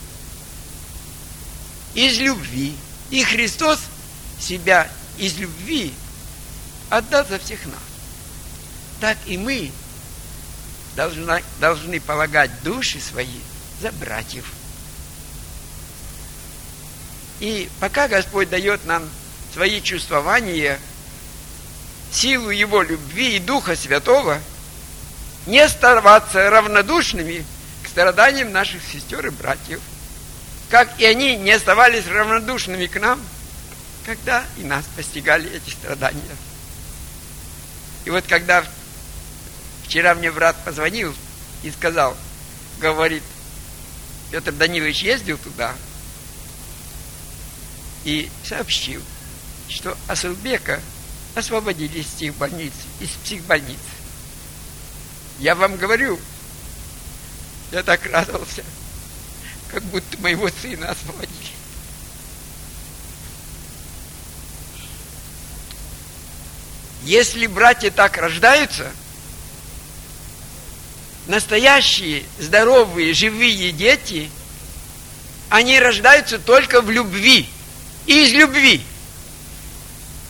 из любви. И Христос себя из любви отдал за всех нас. Так и мы должны полагать души свои за братьев. И пока Господь дает нам свои чувствования, силу Его любви и Духа Святого, не оставаться равнодушными к страданиям наших сестер и братьев, как и они не оставались равнодушными к нам, когда и нас постигали эти страдания. И вот когда вчера мне брат позвонил и сказал, говорит, Петр Данилович ездил туда и сообщил, что Асылбека освободили из психбольницы. Я вам говорю, я так радовался, как будто моего сына освободили. Если братья так рождаются, настоящие, здоровые, живые дети, они рождаются только в любви. И из любви.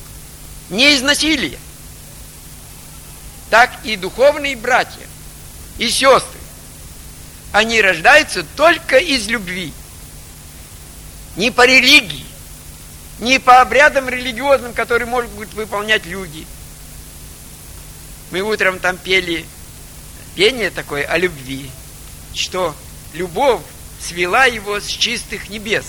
Не из насилия. Так и духовные братья и сестры, они рождаются только из любви. Не по религии, не по обрядам религиозным, которые могут выполнять люди. Мы утром там пели пение такое о любви, что любовь свела его с чистых небес.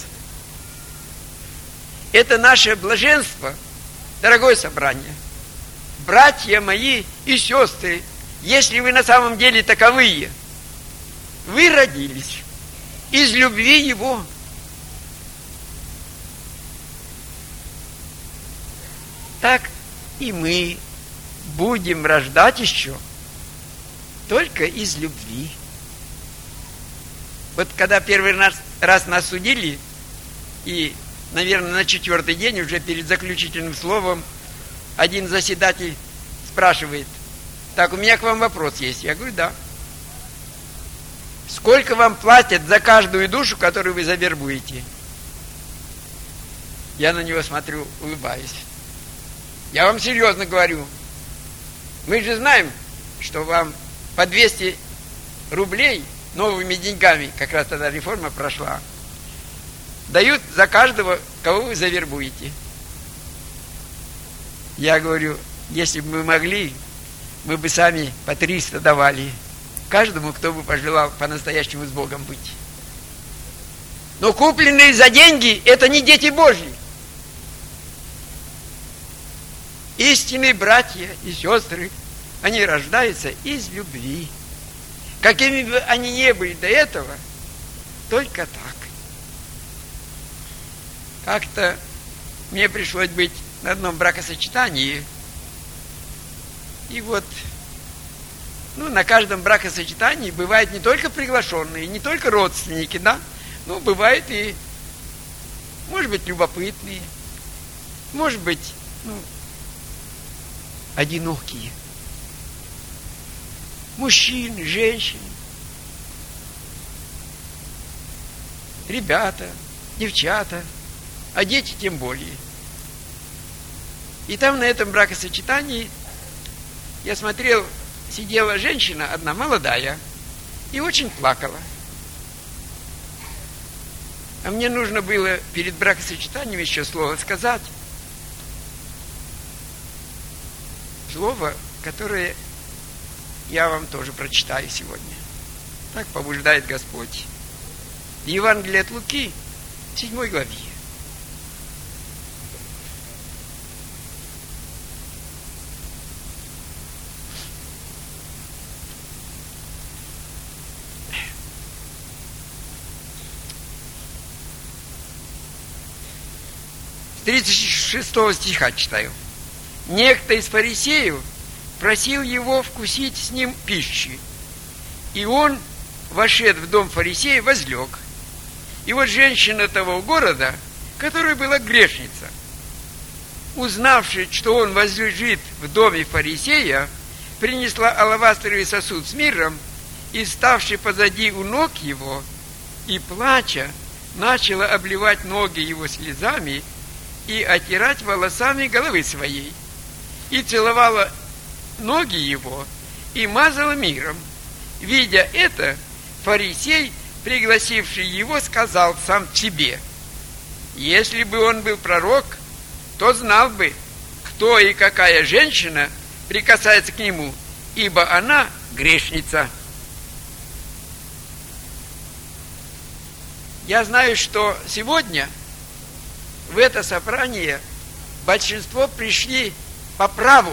Это наше блаженство, дорогое собрание. Братья мои и сестры, если вы на самом деле таковые, вы родились из любви Его. Так и мы будем рождать еще только из любви. Вот когда первый раз нас судили, и, наверное, на 4-й день, уже перед заключительным словом, один заседатель спрашивает: так, у меня к вам вопрос есть. Я говорю: да. Сколько вам платят за каждую душу, которую вы завербуете? Я на него смотрю, улыбаюсь. Я вам серьезно говорю. Мы же знаем, что вам по 200 рублей новыми деньгами, как раз тогда реформа прошла, дают за каждого, кого вы завербуете. Я говорю: если бы мы могли, мы бы сами по 300 давали каждому, кто бы пожелал по-настоящему с Богом быть. Но купленные за деньги – это не дети Божьи. Истинные братья и сестры, они рождаются из любви. Какими бы они ни были до этого, только так. Как-то мне пришлось быть на одном бракосочетании. И вот, на каждом бракосочетании бывают не только приглашенные, не только родственники, да, но бывают и, может быть, любопытные, может быть, одинокие. Мужчины, женщины, ребята, девчата, а дети тем более. И там на этом бракосочетании я смотрел, сидела женщина одна, молодая, и очень плакала. А мне нужно было перед бракосочетанием еще слово сказать. Слово, которое я вам тоже прочитаю сегодня. Так побуждает Господь. В Евангелии от Луки, 7 главе. С 36 стиха читаю. Некто из фарисеев просил его вкусить с ним пищи. И он, вошед в дом фарисея, возлег. И вот женщина того города, которая была грешница, узнавши, что он возлежит в доме фарисея, принесла алавастровый сосуд с миром и, ставши позади у ног его, и, плача, начала обливать ноги его слезами и отирать волосами головы своей, и целовала ноги его, и мазала миром. Видя это, фарисей, пригласивший его, сказал сам себе: если бы он был пророк, то знал бы, кто и какая женщина прикасается к нему, ибо она грешница. Я знаю, что сегодня в это собрание большинство пришли по праву,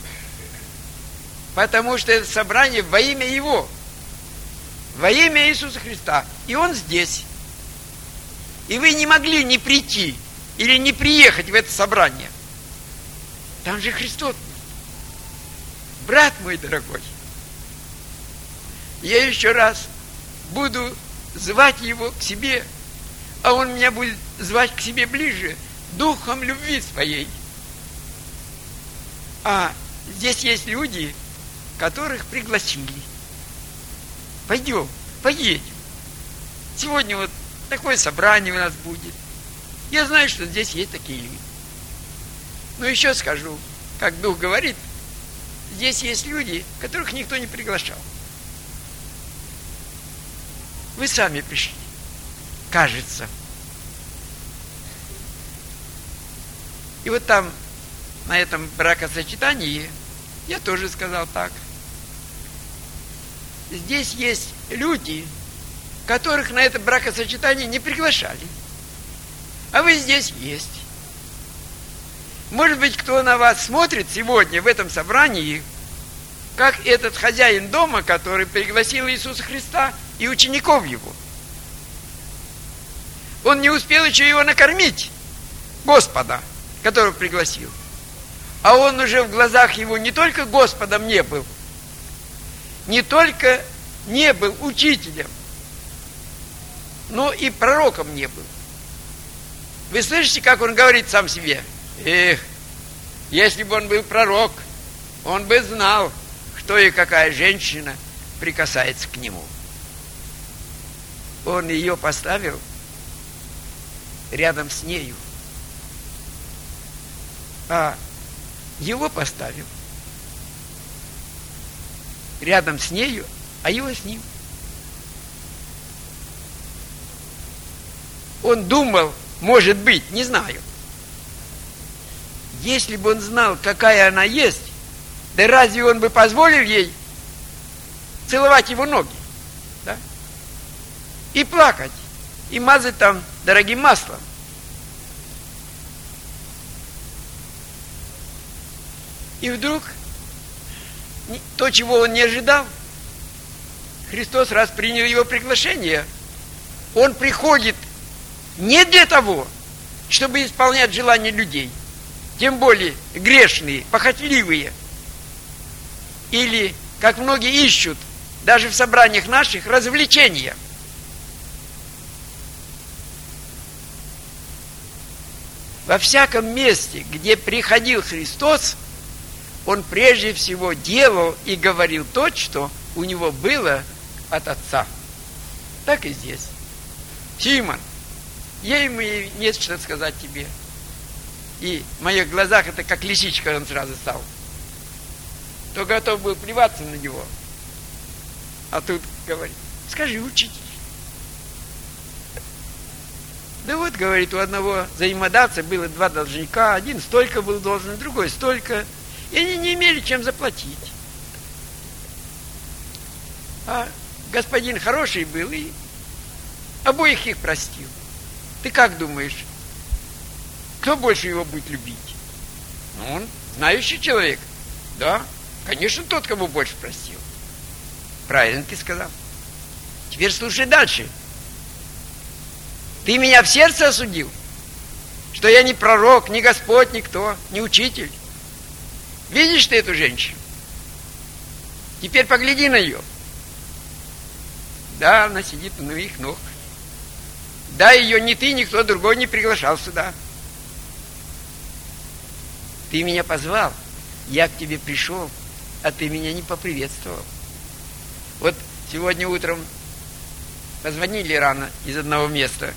потому что это собрание во имя Его, во имя Иисуса Христа, и Он здесь. И вы не могли не прийти или не приехать в это собрание. Там же Христос. Брат мой дорогой, я еще раз буду звать Его к себе, а Он меня будет звать к себе ближе духом любви своей. А здесь есть люди, которых пригласили. Пойдем, поедем. Сегодня вот такое собрание у нас будет. Я знаю, что здесь есть такие люди. Но еще скажу, как Дух говорит, здесь есть люди, которых никто не приглашал. Вы сами пришли. Кажется. И вот там, на этом бракосочетании, я тоже сказал так. Здесь есть люди, которых на это бракосочетание не приглашали. А вы здесь есть. Может быть, кто на вас смотрит сегодня в этом собрании, как этот хозяин дома, который пригласил Иисуса Христа и учеников его. Он не успел еще его накормить, Господа, которого пригласил. А он уже в глазах его не только Господом не был, не только не был учителем, но и пророком не был. Вы слышите, как он говорит сам себе? Эх, если бы он был пророк, он бы знал, кто и какая женщина прикасается к нему. Он ее поставил рядом с нею, а его поставил рядом с нею, а его с ним. Он думал, может быть, не знаю, если бы он знал, какая она есть, да разве он бы позволил ей целовать его ноги, да? И плакать, и мазать там дорогим маслом. И вдруг то, чего он не ожидал, Христос раз принял его приглашение. Он приходит не для того, чтобы исполнять желания людей, тем более грешные, похотливые, или, как многие ищут, даже в собраниях наших, развлечения. Во всяком месте, где приходил Христос, Он прежде всего делал и говорил то, что у Него было от Отца. Так и здесь. Симон, ей мне нет что сказать тебе. И в моих глазах это как лисичка он сразу стал. То готов был плеваться на него. А тут говорит, скажи, учитель. Да вот, говорит, у одного взаимодавца было 2 должника, один столько был должен, другой столько, и они не имели чем заплатить. А господин хороший был и обоих их простил. Ты как думаешь, кто больше его будет любить? Ну, он знающий человек. Да, конечно, тот, кого больше простил. Правильно ты сказал. Теперь слушай дальше. Ты меня в сердце осудил, что я не пророк, не Господь, никто, не учитель. Видишь ты эту женщину? Теперь погляди на ее. Да, она сидит на их ног. Да, ее ни ты, никто другой не приглашал сюда. Ты меня позвал, я к тебе пришел, а ты меня не поприветствовал. Вот сегодня утром позвонили рано из одного места.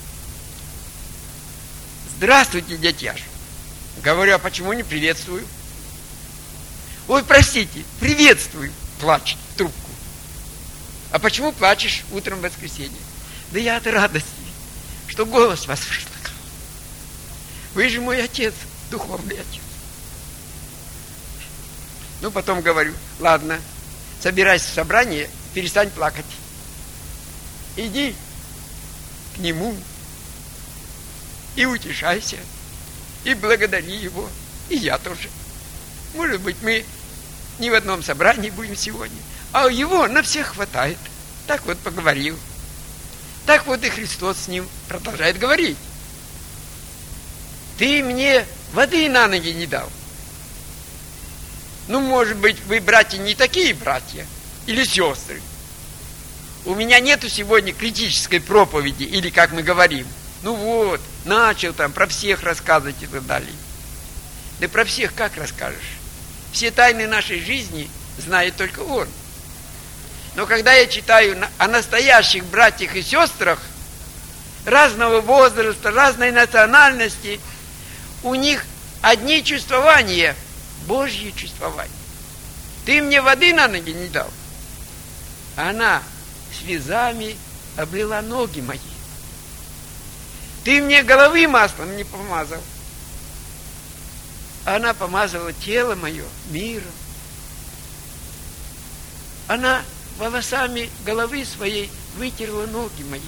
Здравствуйте, дядяж. Говорю, а почему не приветствую? Ой, простите, приветствую. Плачет в трубку. А почему плачешь утром в воскресенье? Да я от радости, что голос вас услышал. Вы же мой отец, духовный отец. Ну, потом говорю, ладно, собирайся в собрание, перестань плакать. Иди к нему и утешайся, и благодари его, и я тоже. Может быть, мы не в одном собрании будем сегодня, а его на всех хватает. Так вот поговорил. Так вот и Христос с ним продолжает говорить. Ты мне воды на ноги не дал. Ну, может быть, вы, братья, не такие братья или сестры. У меня нету сегодня критической проповеди, или как мы говорим. Ну вот, начал там про всех рассказывать и так далее. Да про всех как расскажешь? Все тайны нашей жизни знает только Он. Но когда я читаю о настоящих братьях и сестрах разного возраста, разной национальности, у них одни чувствования, Божьи чувствования. Ты мне воды на ноги не дал. Она слезами облила ноги мои. Ты мне головы маслом не помазал. Она помазала тело мое миром. Она волосами головы своей вытерла ноги мои.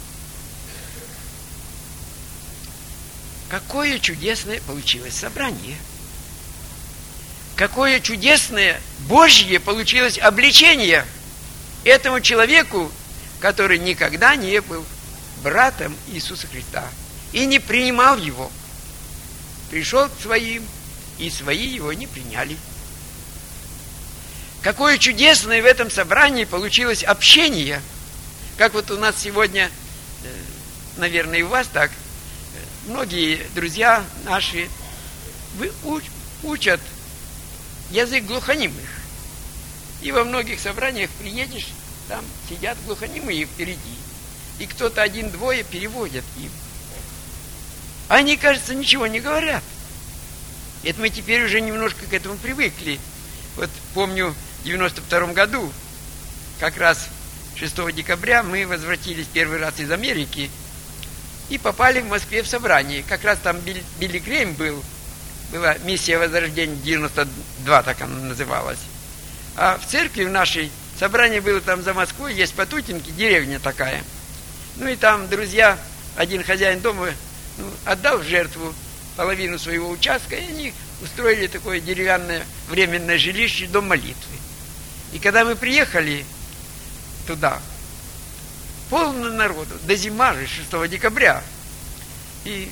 Какое чудесное получилось собрание. Какое чудесное Божье получилось обличение этому человеку, который никогда не был братом Иисуса Христа и не принимал его. Пришел к своим, и свои его не приняли. Какое чудесное в этом собрании получилось общение. Как вот у нас сегодня, наверное, и у вас так, многие друзья наши учат язык глухонемых. И во многих собраниях приедешь, там сидят глухонемые впереди. И кто-то один-двое переводят им. Они, кажется, ничего не говорят. Это мы теперь уже немножко к этому привыкли. Вот помню, в 92 году, как раз 6 декабря, мы возвратились первый раз из Америки и попали в Москве в собрание. Как раз там Билли Грэйм был. Была миссия Возрождения 92, так она называлась. А в церкви в нашей собрание было там за Москвой, есть Потутинки, деревня такая. Ну и там, друзья, один хозяин дома отдал в жертву половину своего участка, и они устроили такое деревянное временное жилище, дом молитвы. И когда мы приехали туда, полно народу, до зима же, 6 декабря, и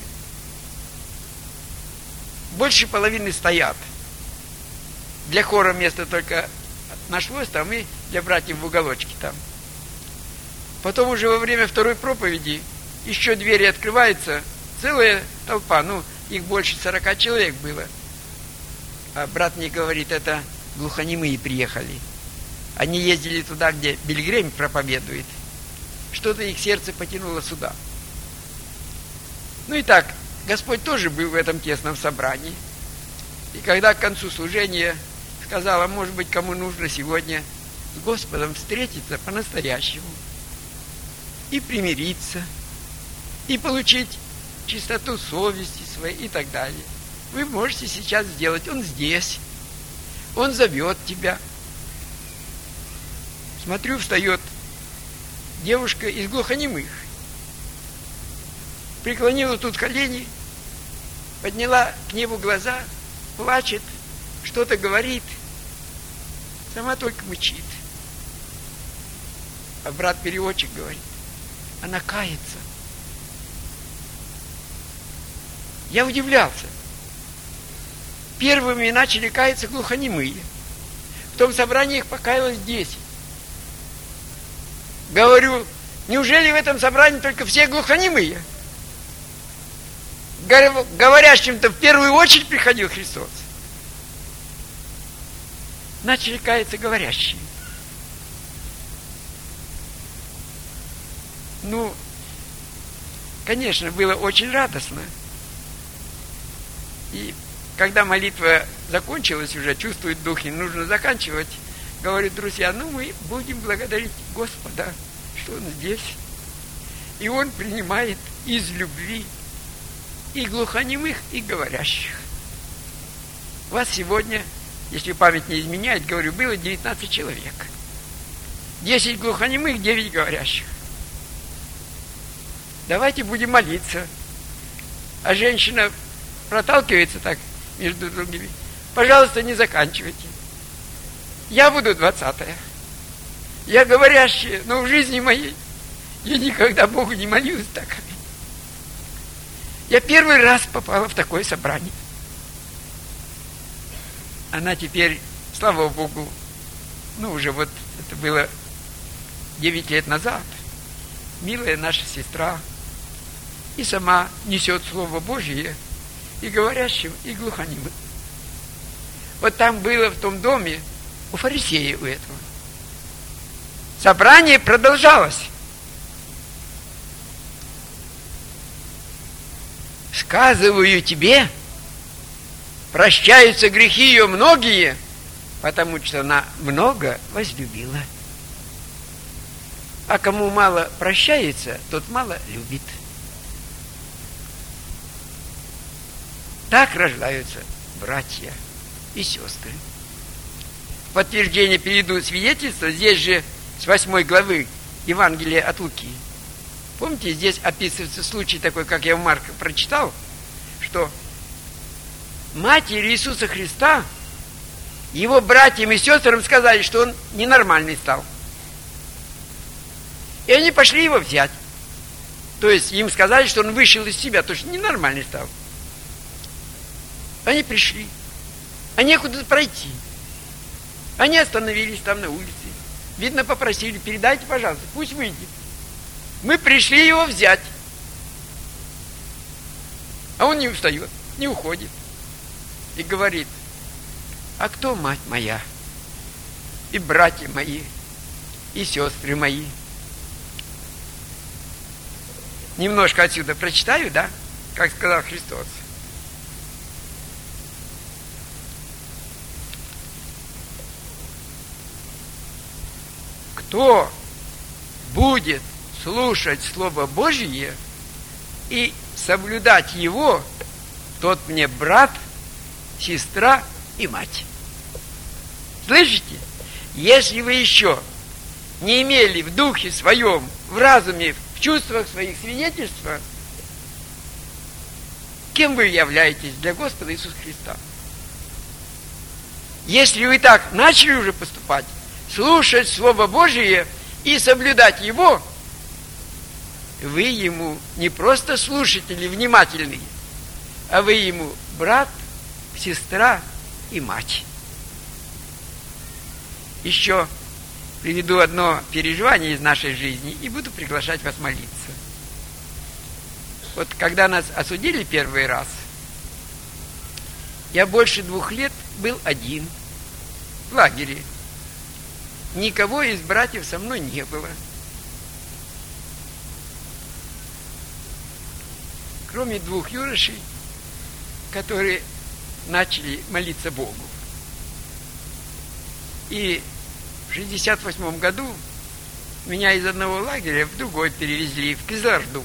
больше половины стоят. Для хора место только нашлось там, и для братьев в уголочке там. Потом уже во время второй проповеди еще двери открываются, целая толпа, их больше 40 человек было. А брат мне говорит, это глухонемые приехали. Они ездили туда, где Билли Грэйм проповедует. Что-то их сердце потянуло сюда. И так, Господь тоже был в этом тесном собрании. И когда к концу служения сказал, может быть, кому нужно сегодня с Господом встретиться по-настоящему и примириться, и получить чистоту совести своей и так далее. Вы можете сейчас сделать. Он здесь. Он зовет тебя. Смотрю, встает девушка из глухонемых. Преклонила тут колени, подняла к небу глаза, плачет, что-то говорит, сама только мычит. А брат-переводчик говорит, она кается. Я удивлялся. Первыми начали каяться глухонемые. В том собрании их покаялось 10. Говорю, неужели в этом собрании только все глухонемые? Говорящим-то в первую очередь приходил Христос. Начали каяться говорящие. Конечно, было очень радостно. И когда молитва закончилась уже, чувствует дух, и нужно заканчивать, говорят, друзья, мы будем благодарить Господа, что Он здесь. И Он принимает из любви и глухонемых, и говорящих. Вас сегодня, если память не изменяет, говорю, было 19 человек. 10 глухонемых, 9 говорящих. Давайте будем молиться. А женщина проталкивается так между другими. Пожалуйста, не заканчивайте. Я буду 20-я. Я говорящая, но в жизни моей я никогда Богу не молилась так. Я первый раз попала в такое собрание. Она теперь, слава Богу, уже вот это было 9 лет назад, милая наша сестра, и сама несет Слово Божие и говорящим, и глухонемым. Вот там было в том доме у фарисея у этого. Собрание продолжалось. Сказываю тебе, прощаются грехи ее многие, потому что она много возлюбила. А кому мало прощается, тот мало любит. Так рождаются братья и сестры. В подтверждение приведу свидетельство, здесь же с 8 главы Евангелия от Луки. Помните, здесь описывается случай такой, как я у Марка прочитал, что матери Иисуса Христа его братьям и сестрам сказали, что он ненормальный стал. И они пошли его взять. То есть им сказали, что он вышел из себя, то есть ненормальный стал. Они пришли, а некуда пройти. Они остановились там на улице. Видно, попросили: передайте, пожалуйста, пусть выйдет. Мы пришли его взять. А он не устает, не уходит. И говорит: а кто мать моя? И братья мои, и сестры мои? Немножко отсюда прочитаю, да? Как сказал Христос. Кто будет слушать Слово Божие и соблюдать его, тот мне брат, сестра и мать. Слышите? Если вы еще не имели в духе своем, в разуме, в чувствах своих свидетельства, кем вы являетесь для Господа Иисуса Христа? Если вы так начали уже поступать, слушать Слово Божие и соблюдать его, вы ему не просто слушатели внимательные, а вы ему брат, сестра и мать. Еще приведу одно переживание из нашей жизни и буду приглашать вас молиться. Вот когда нас осудили первый раз, я больше 2 лет был один в лагере. Никого из братьев со мной не было. Кроме 2 юношей, которые начали молиться Богу. И в 1968 году меня из одного лагеря в другой перевезли, в Кизлярду.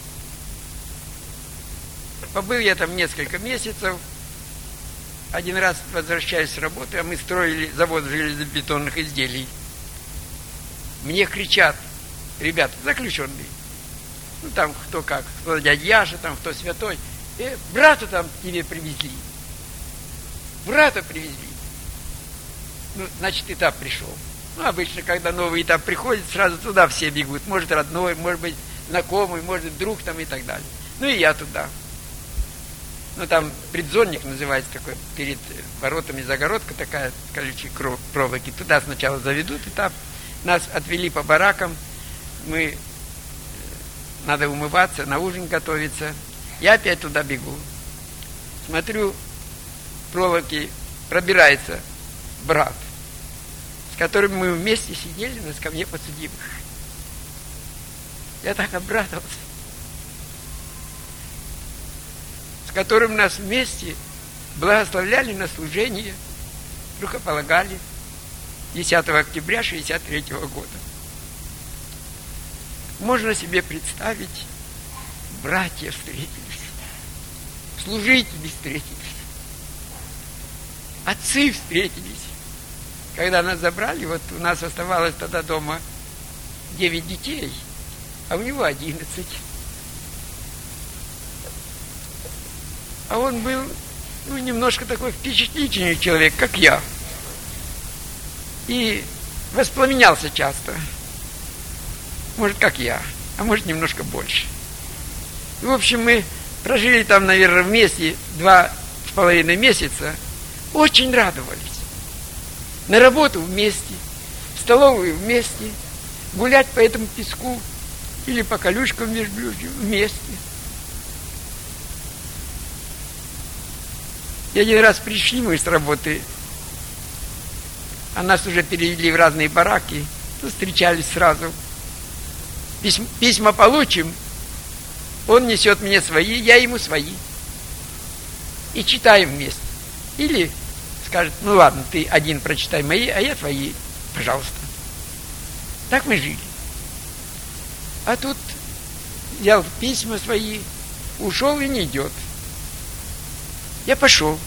Побыл я там несколько месяцев. Один раз возвращаясь с работы, а мы строили завод железобетонных изделий. Мне кричат ребята, заключенные. Ну, там кто как, кто дядя Яша, там кто святой. Брата там тебе привезли. Брата привезли. Ну, значит, этап пришел. Ну, обычно, когда новый этап приходит, сразу туда все бегут. Может, родной, может быть, знакомый, может, друг там и так далее. Ну, и я туда. Ну, там предзонник называется такой, перед воротами загородка такая, колючей проволоки. Туда сначала заведут этап. Нас отвели по баракам. Надо умываться, на ужин готовиться. Я опять туда бегу. Смотрю, проволоки пробирается брат, с которым мы вместе сидели на скамье подсудимых. Я так обрадовался. С которым нас вместе благословляли на служение, рукополагали 10 октября 1963 года. Можно себе представить, братья встретились, служители встретились, отцы встретились. Когда нас забрали, вот у нас оставалось тогда дома 9 детей, а у него 11. А он был, немножко такой впечатлительный человек, как я. И воспламенялся часто. Может, как я, а может, немножко больше. И, в общем, мы прожили там, наверное, вместе 2,5 месяца. Очень радовались. На работу вместе, в столовую вместе, гулять по этому песку или по колючкам межблюдью вместе. И один раз пришли мы с работы, а нас уже перевели в разные бараки, встречались сразу. Письма получим, он несет мне свои, я ему свои. И читаем вместе. Или скажет, ну ладно, ты один прочитай мои, а я твои, пожалуйста. Так мы жили. А тут взял письма свои, ушел и не идет. Я пошел.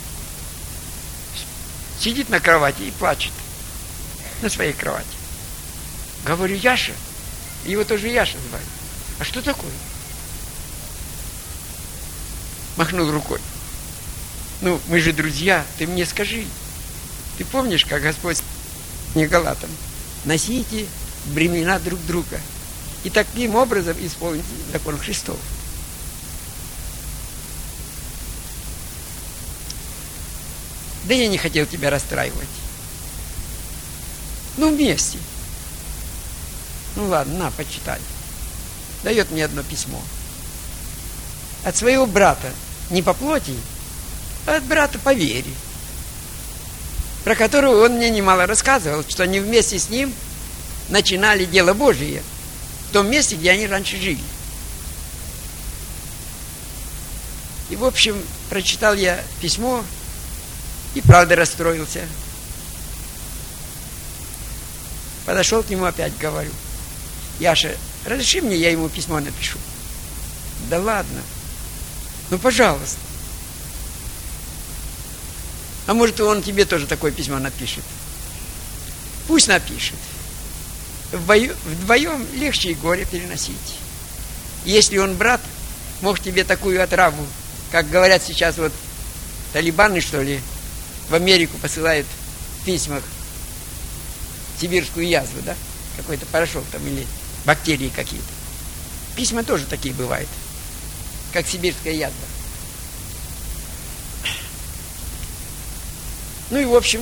Сидит на кровати и плачет. На своей кровати. Говорю: Яша. Его тоже Яша звали. А что такое? Махнул рукой. Ну, мы же друзья, ты мне скажи. Ты помнишь, как Господь не Галатам: носите бремена друг друга и таким образом исполните закон Христов. Да я не хотел тебя расстраивать. Ну, вместе. Ну ладно, на, почитай. Дает мне одно письмо. От своего брата, не по плоти, а от брата по вере, про которого он мне немало рассказывал, что они вместе с ним начинали дело Божие в том месте, где они раньше жили. И, в общем, прочитал я письмо и правда расстроился. Подошел к нему опять, говорю: Яша, разреши мне, я ему письмо напишу. Да ладно. Ну, пожалуйста. А может, он тебе тоже такое письмо напишет? Пусть напишет. Вдвоем легче и горе переносить. Если он, брат, мог тебе такую отраву, как говорят сейчас вот талибаны, что ли, в Америку посылают в письмах сибирскую язву, да? Какой-то порошок там или бактерии какие-то. Письма тоже такие бывают, как сибирская язва. Ну и, в общем,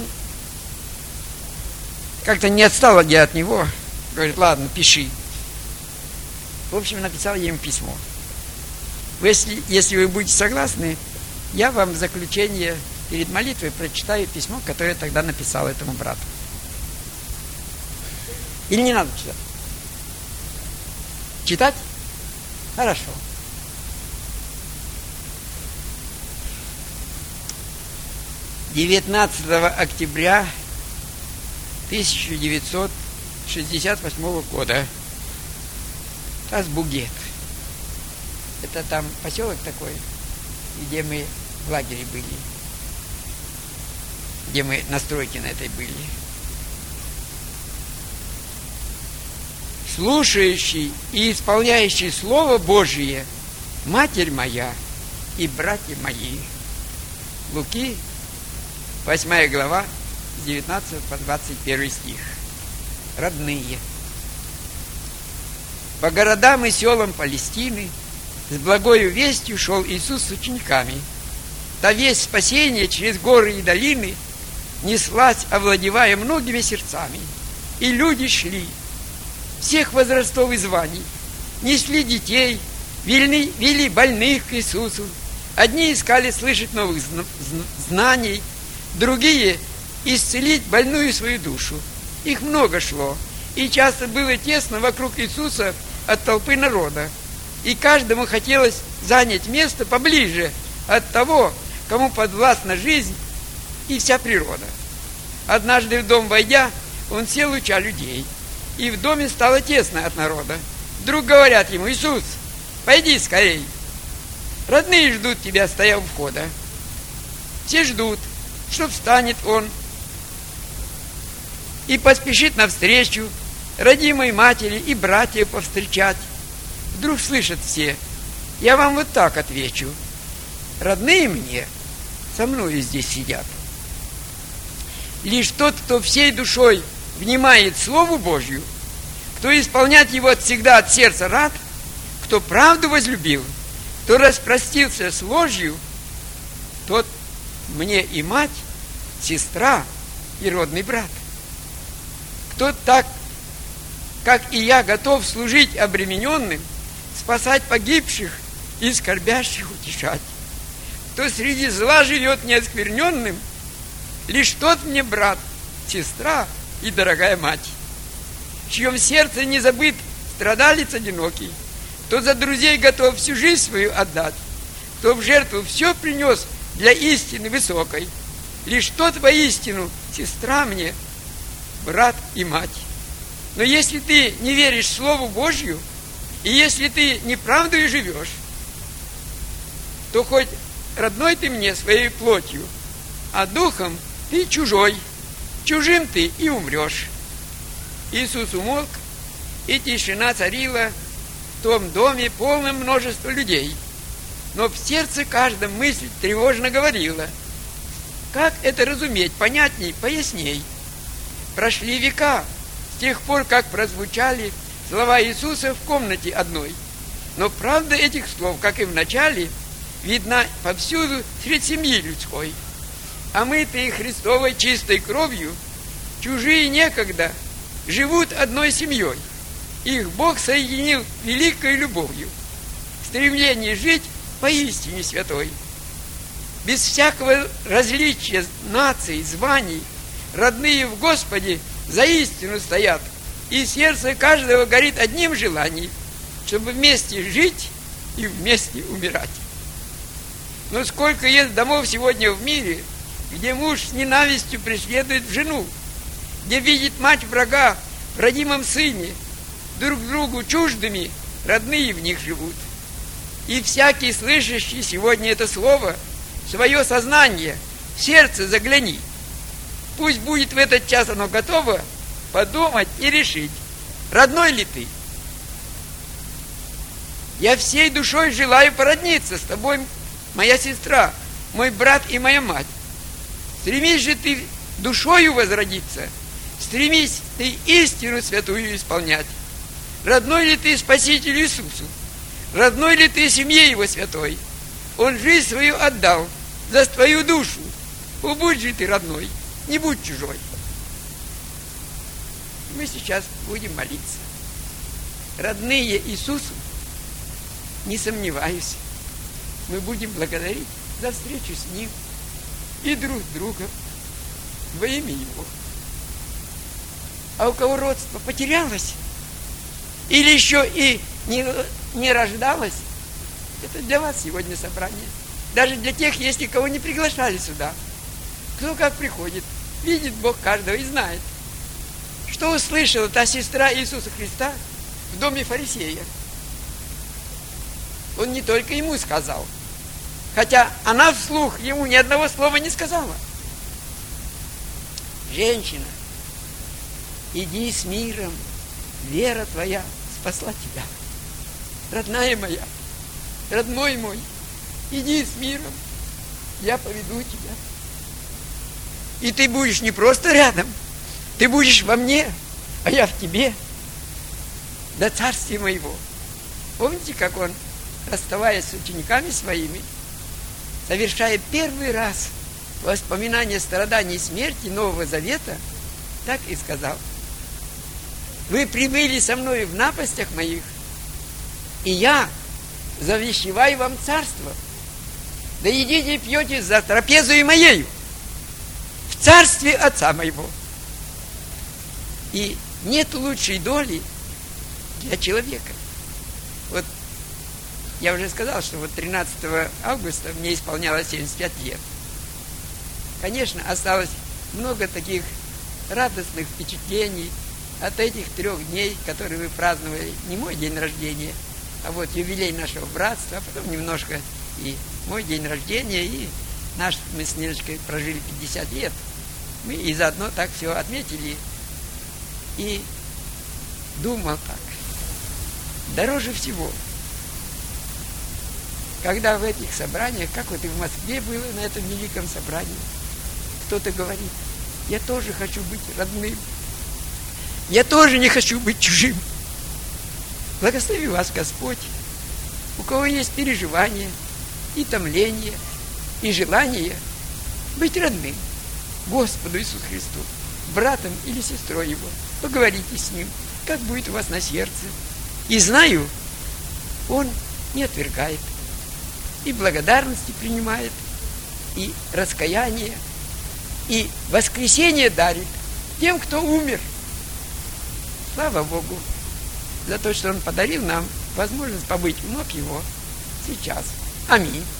как-то не отстала я от него. Говорит: ладно, пиши. В общем, написал я ему письмо. Если вы будете согласны, я вам в заключение перед молитвой прочитаю письмо, которое я тогда написал этому брату. Или не надо читать? Читать? Хорошо. «19 октября 1968 года. Тазбугет. Это там поселок такой, где мы в лагере были. Где мы на стройке на этой были. Слушающий и исполняющий Слово Божие, Матерь моя и братья мои». Луки, 8 глава, с 19 по 21 стих. Родные. По городам и селам Палестины с благою вестью шел Иисус с учениками. Та весть спасения через горы и долины неслась, овладевая многими сердцами. И люди шли, всех возрастов и званий, несли детей, вели больных к Иисусу. Одни искали слышать новых знаний, другие исцелить больную свою душу. Их много шло, и часто было тесно вокруг Иисуса от толпы народа. И каждому хотелось занять место поближе от того, кому подвластна жизнь и вся природа. Однажды в дом войдя, он сел, уча людей, и в доме стало тесно от народа. Вдруг говорят ему: Иисус, пойди скорей, родные ждут тебя, стоя у входа. Все ждут, что встанет он и поспешит навстречу родимой матери и братьев повстречать. Вдруг слышат все: я вам вот так отвечу: родные мне со мною здесь сидят. Лишь тот, кто всей душой внимает Слову Божью, кто исполнять его всегда от сердца рад, кто правду возлюбил, кто распростился с ложью, тот мне и мать, сестра и родный брат. Кто так, как и я, готов служить обремененным, спасать погибших и скорбящих утешать. Кто среди зла живет неоскверненным, лишь тот мне брат, сестра и дорогая мать. В чьем сердце не забыт страдалец одинокий, кто за друзей готов всю жизнь свою отдать, кто в жертву все принес для истины высокой, лишь тот воистину сестра мне, брат и мать. Но если ты не веришь Слову Божью, И если ты неправдой живешь, то хоть родной ты мне своей плотью, а духом ты чужой, чужим ты и умрешь. Иисус умолк, и тишина царила в том доме, полном множества людей. Но в сердце каждом мысль тревожно говорила: как это разуметь, понятней, поясней? Прошли века с тех пор, как прозвучали слова Иисуса в комнате одной. Но правда этих слов, как и в начале, видна повсюду среди семьи людской. Омытые Христовой чистой кровью, чужие некогда живут одной семьей. Их Бог соединил великой любовью, стремление жить поистине святой. Без всякого различия наций, званий, родные в Господе за истину стоят, и сердце каждого горит одним желанием, чтобы вместе жить и вместе умирать. Но сколько есть домов сегодня в мире, где муж с ненавистью преследует жену, где видит мать врага в родимом сыне, друг другу чуждыми, родные в них живут. И всякий, слышащий сегодня это слово, в свое сознание, в сердце загляни. Пусть будет в этот час оно готово подумать и решить, родной ли ты. Я всей душой желаю породниться с тобой, моя сестра, мой брат и моя мать. Стремись же ты душою возродиться, стремись ты истину святую исполнять. Родной ли ты Спасителю Иисусу? Родной ли ты семье Его святой? Он жизнь свою отдал за твою душу. Будь же ты родной, не будь чужой. Мы сейчас будем молиться. Родные Иисусу, не сомневаюсь, мы будем благодарить за встречу с Ним и друг друга во имя Его. А у кого родство потерялось, или еще и не рождалось, это для вас сегодня собрание. Даже для тех, если кого не приглашали сюда. Кто как приходит, видит Бог каждого и знает, что услышала та сестра Иисуса Христа в доме фарисея. Он не только ему сказал, хотя она вслух ему ни одного слова не сказала. Женщина, иди с миром, вера твоя спасла тебя. Родная моя, родной мой, иди с миром, я поведу тебя. И ты будешь не просто рядом, ты будешь во мне, а я в тебе, до царствия моего. Помните, как он, расставаясь с учениками своими, совершая первый раз воспоминание страданий и смерти Нового Завета, так и сказал: вы прибыли со мной в напастях моих, и я завещеваю вам царство. Да едите и пьете за трапезою моею в царстве Отца моего. И нет лучшей доли для человека. Вот я уже сказал, что вот 13 августа мне исполнялось 75 лет. Конечно, осталось много таких радостных впечатлений от этих 3 дней, которые вы праздновали. Не мой день рождения, а вот юбилей нашего братства, а потом немножко и мой день рождения, и мы с Ниночкой прожили 50 лет. Мы и заодно так все отметили. И думал так: дороже всего, когда в этих собраниях, как вот и в Москве было на этом великом собрании, кто-то говорит: я тоже хочу быть родным, я тоже не хочу быть чужим. Благослови вас Господь, у кого есть переживания и томление, и желание быть родным Господу Иисусу Христу, братом или сестрой Его. Поговорите с Ним, как будет у вас на сердце. И знаю, Он не отвергает, и благодарности принимает, и раскаяние, и воскресение дарит тем, кто умер. Слава Богу за то, что Он подарил нам возможность побыть у ног Его сейчас. Аминь.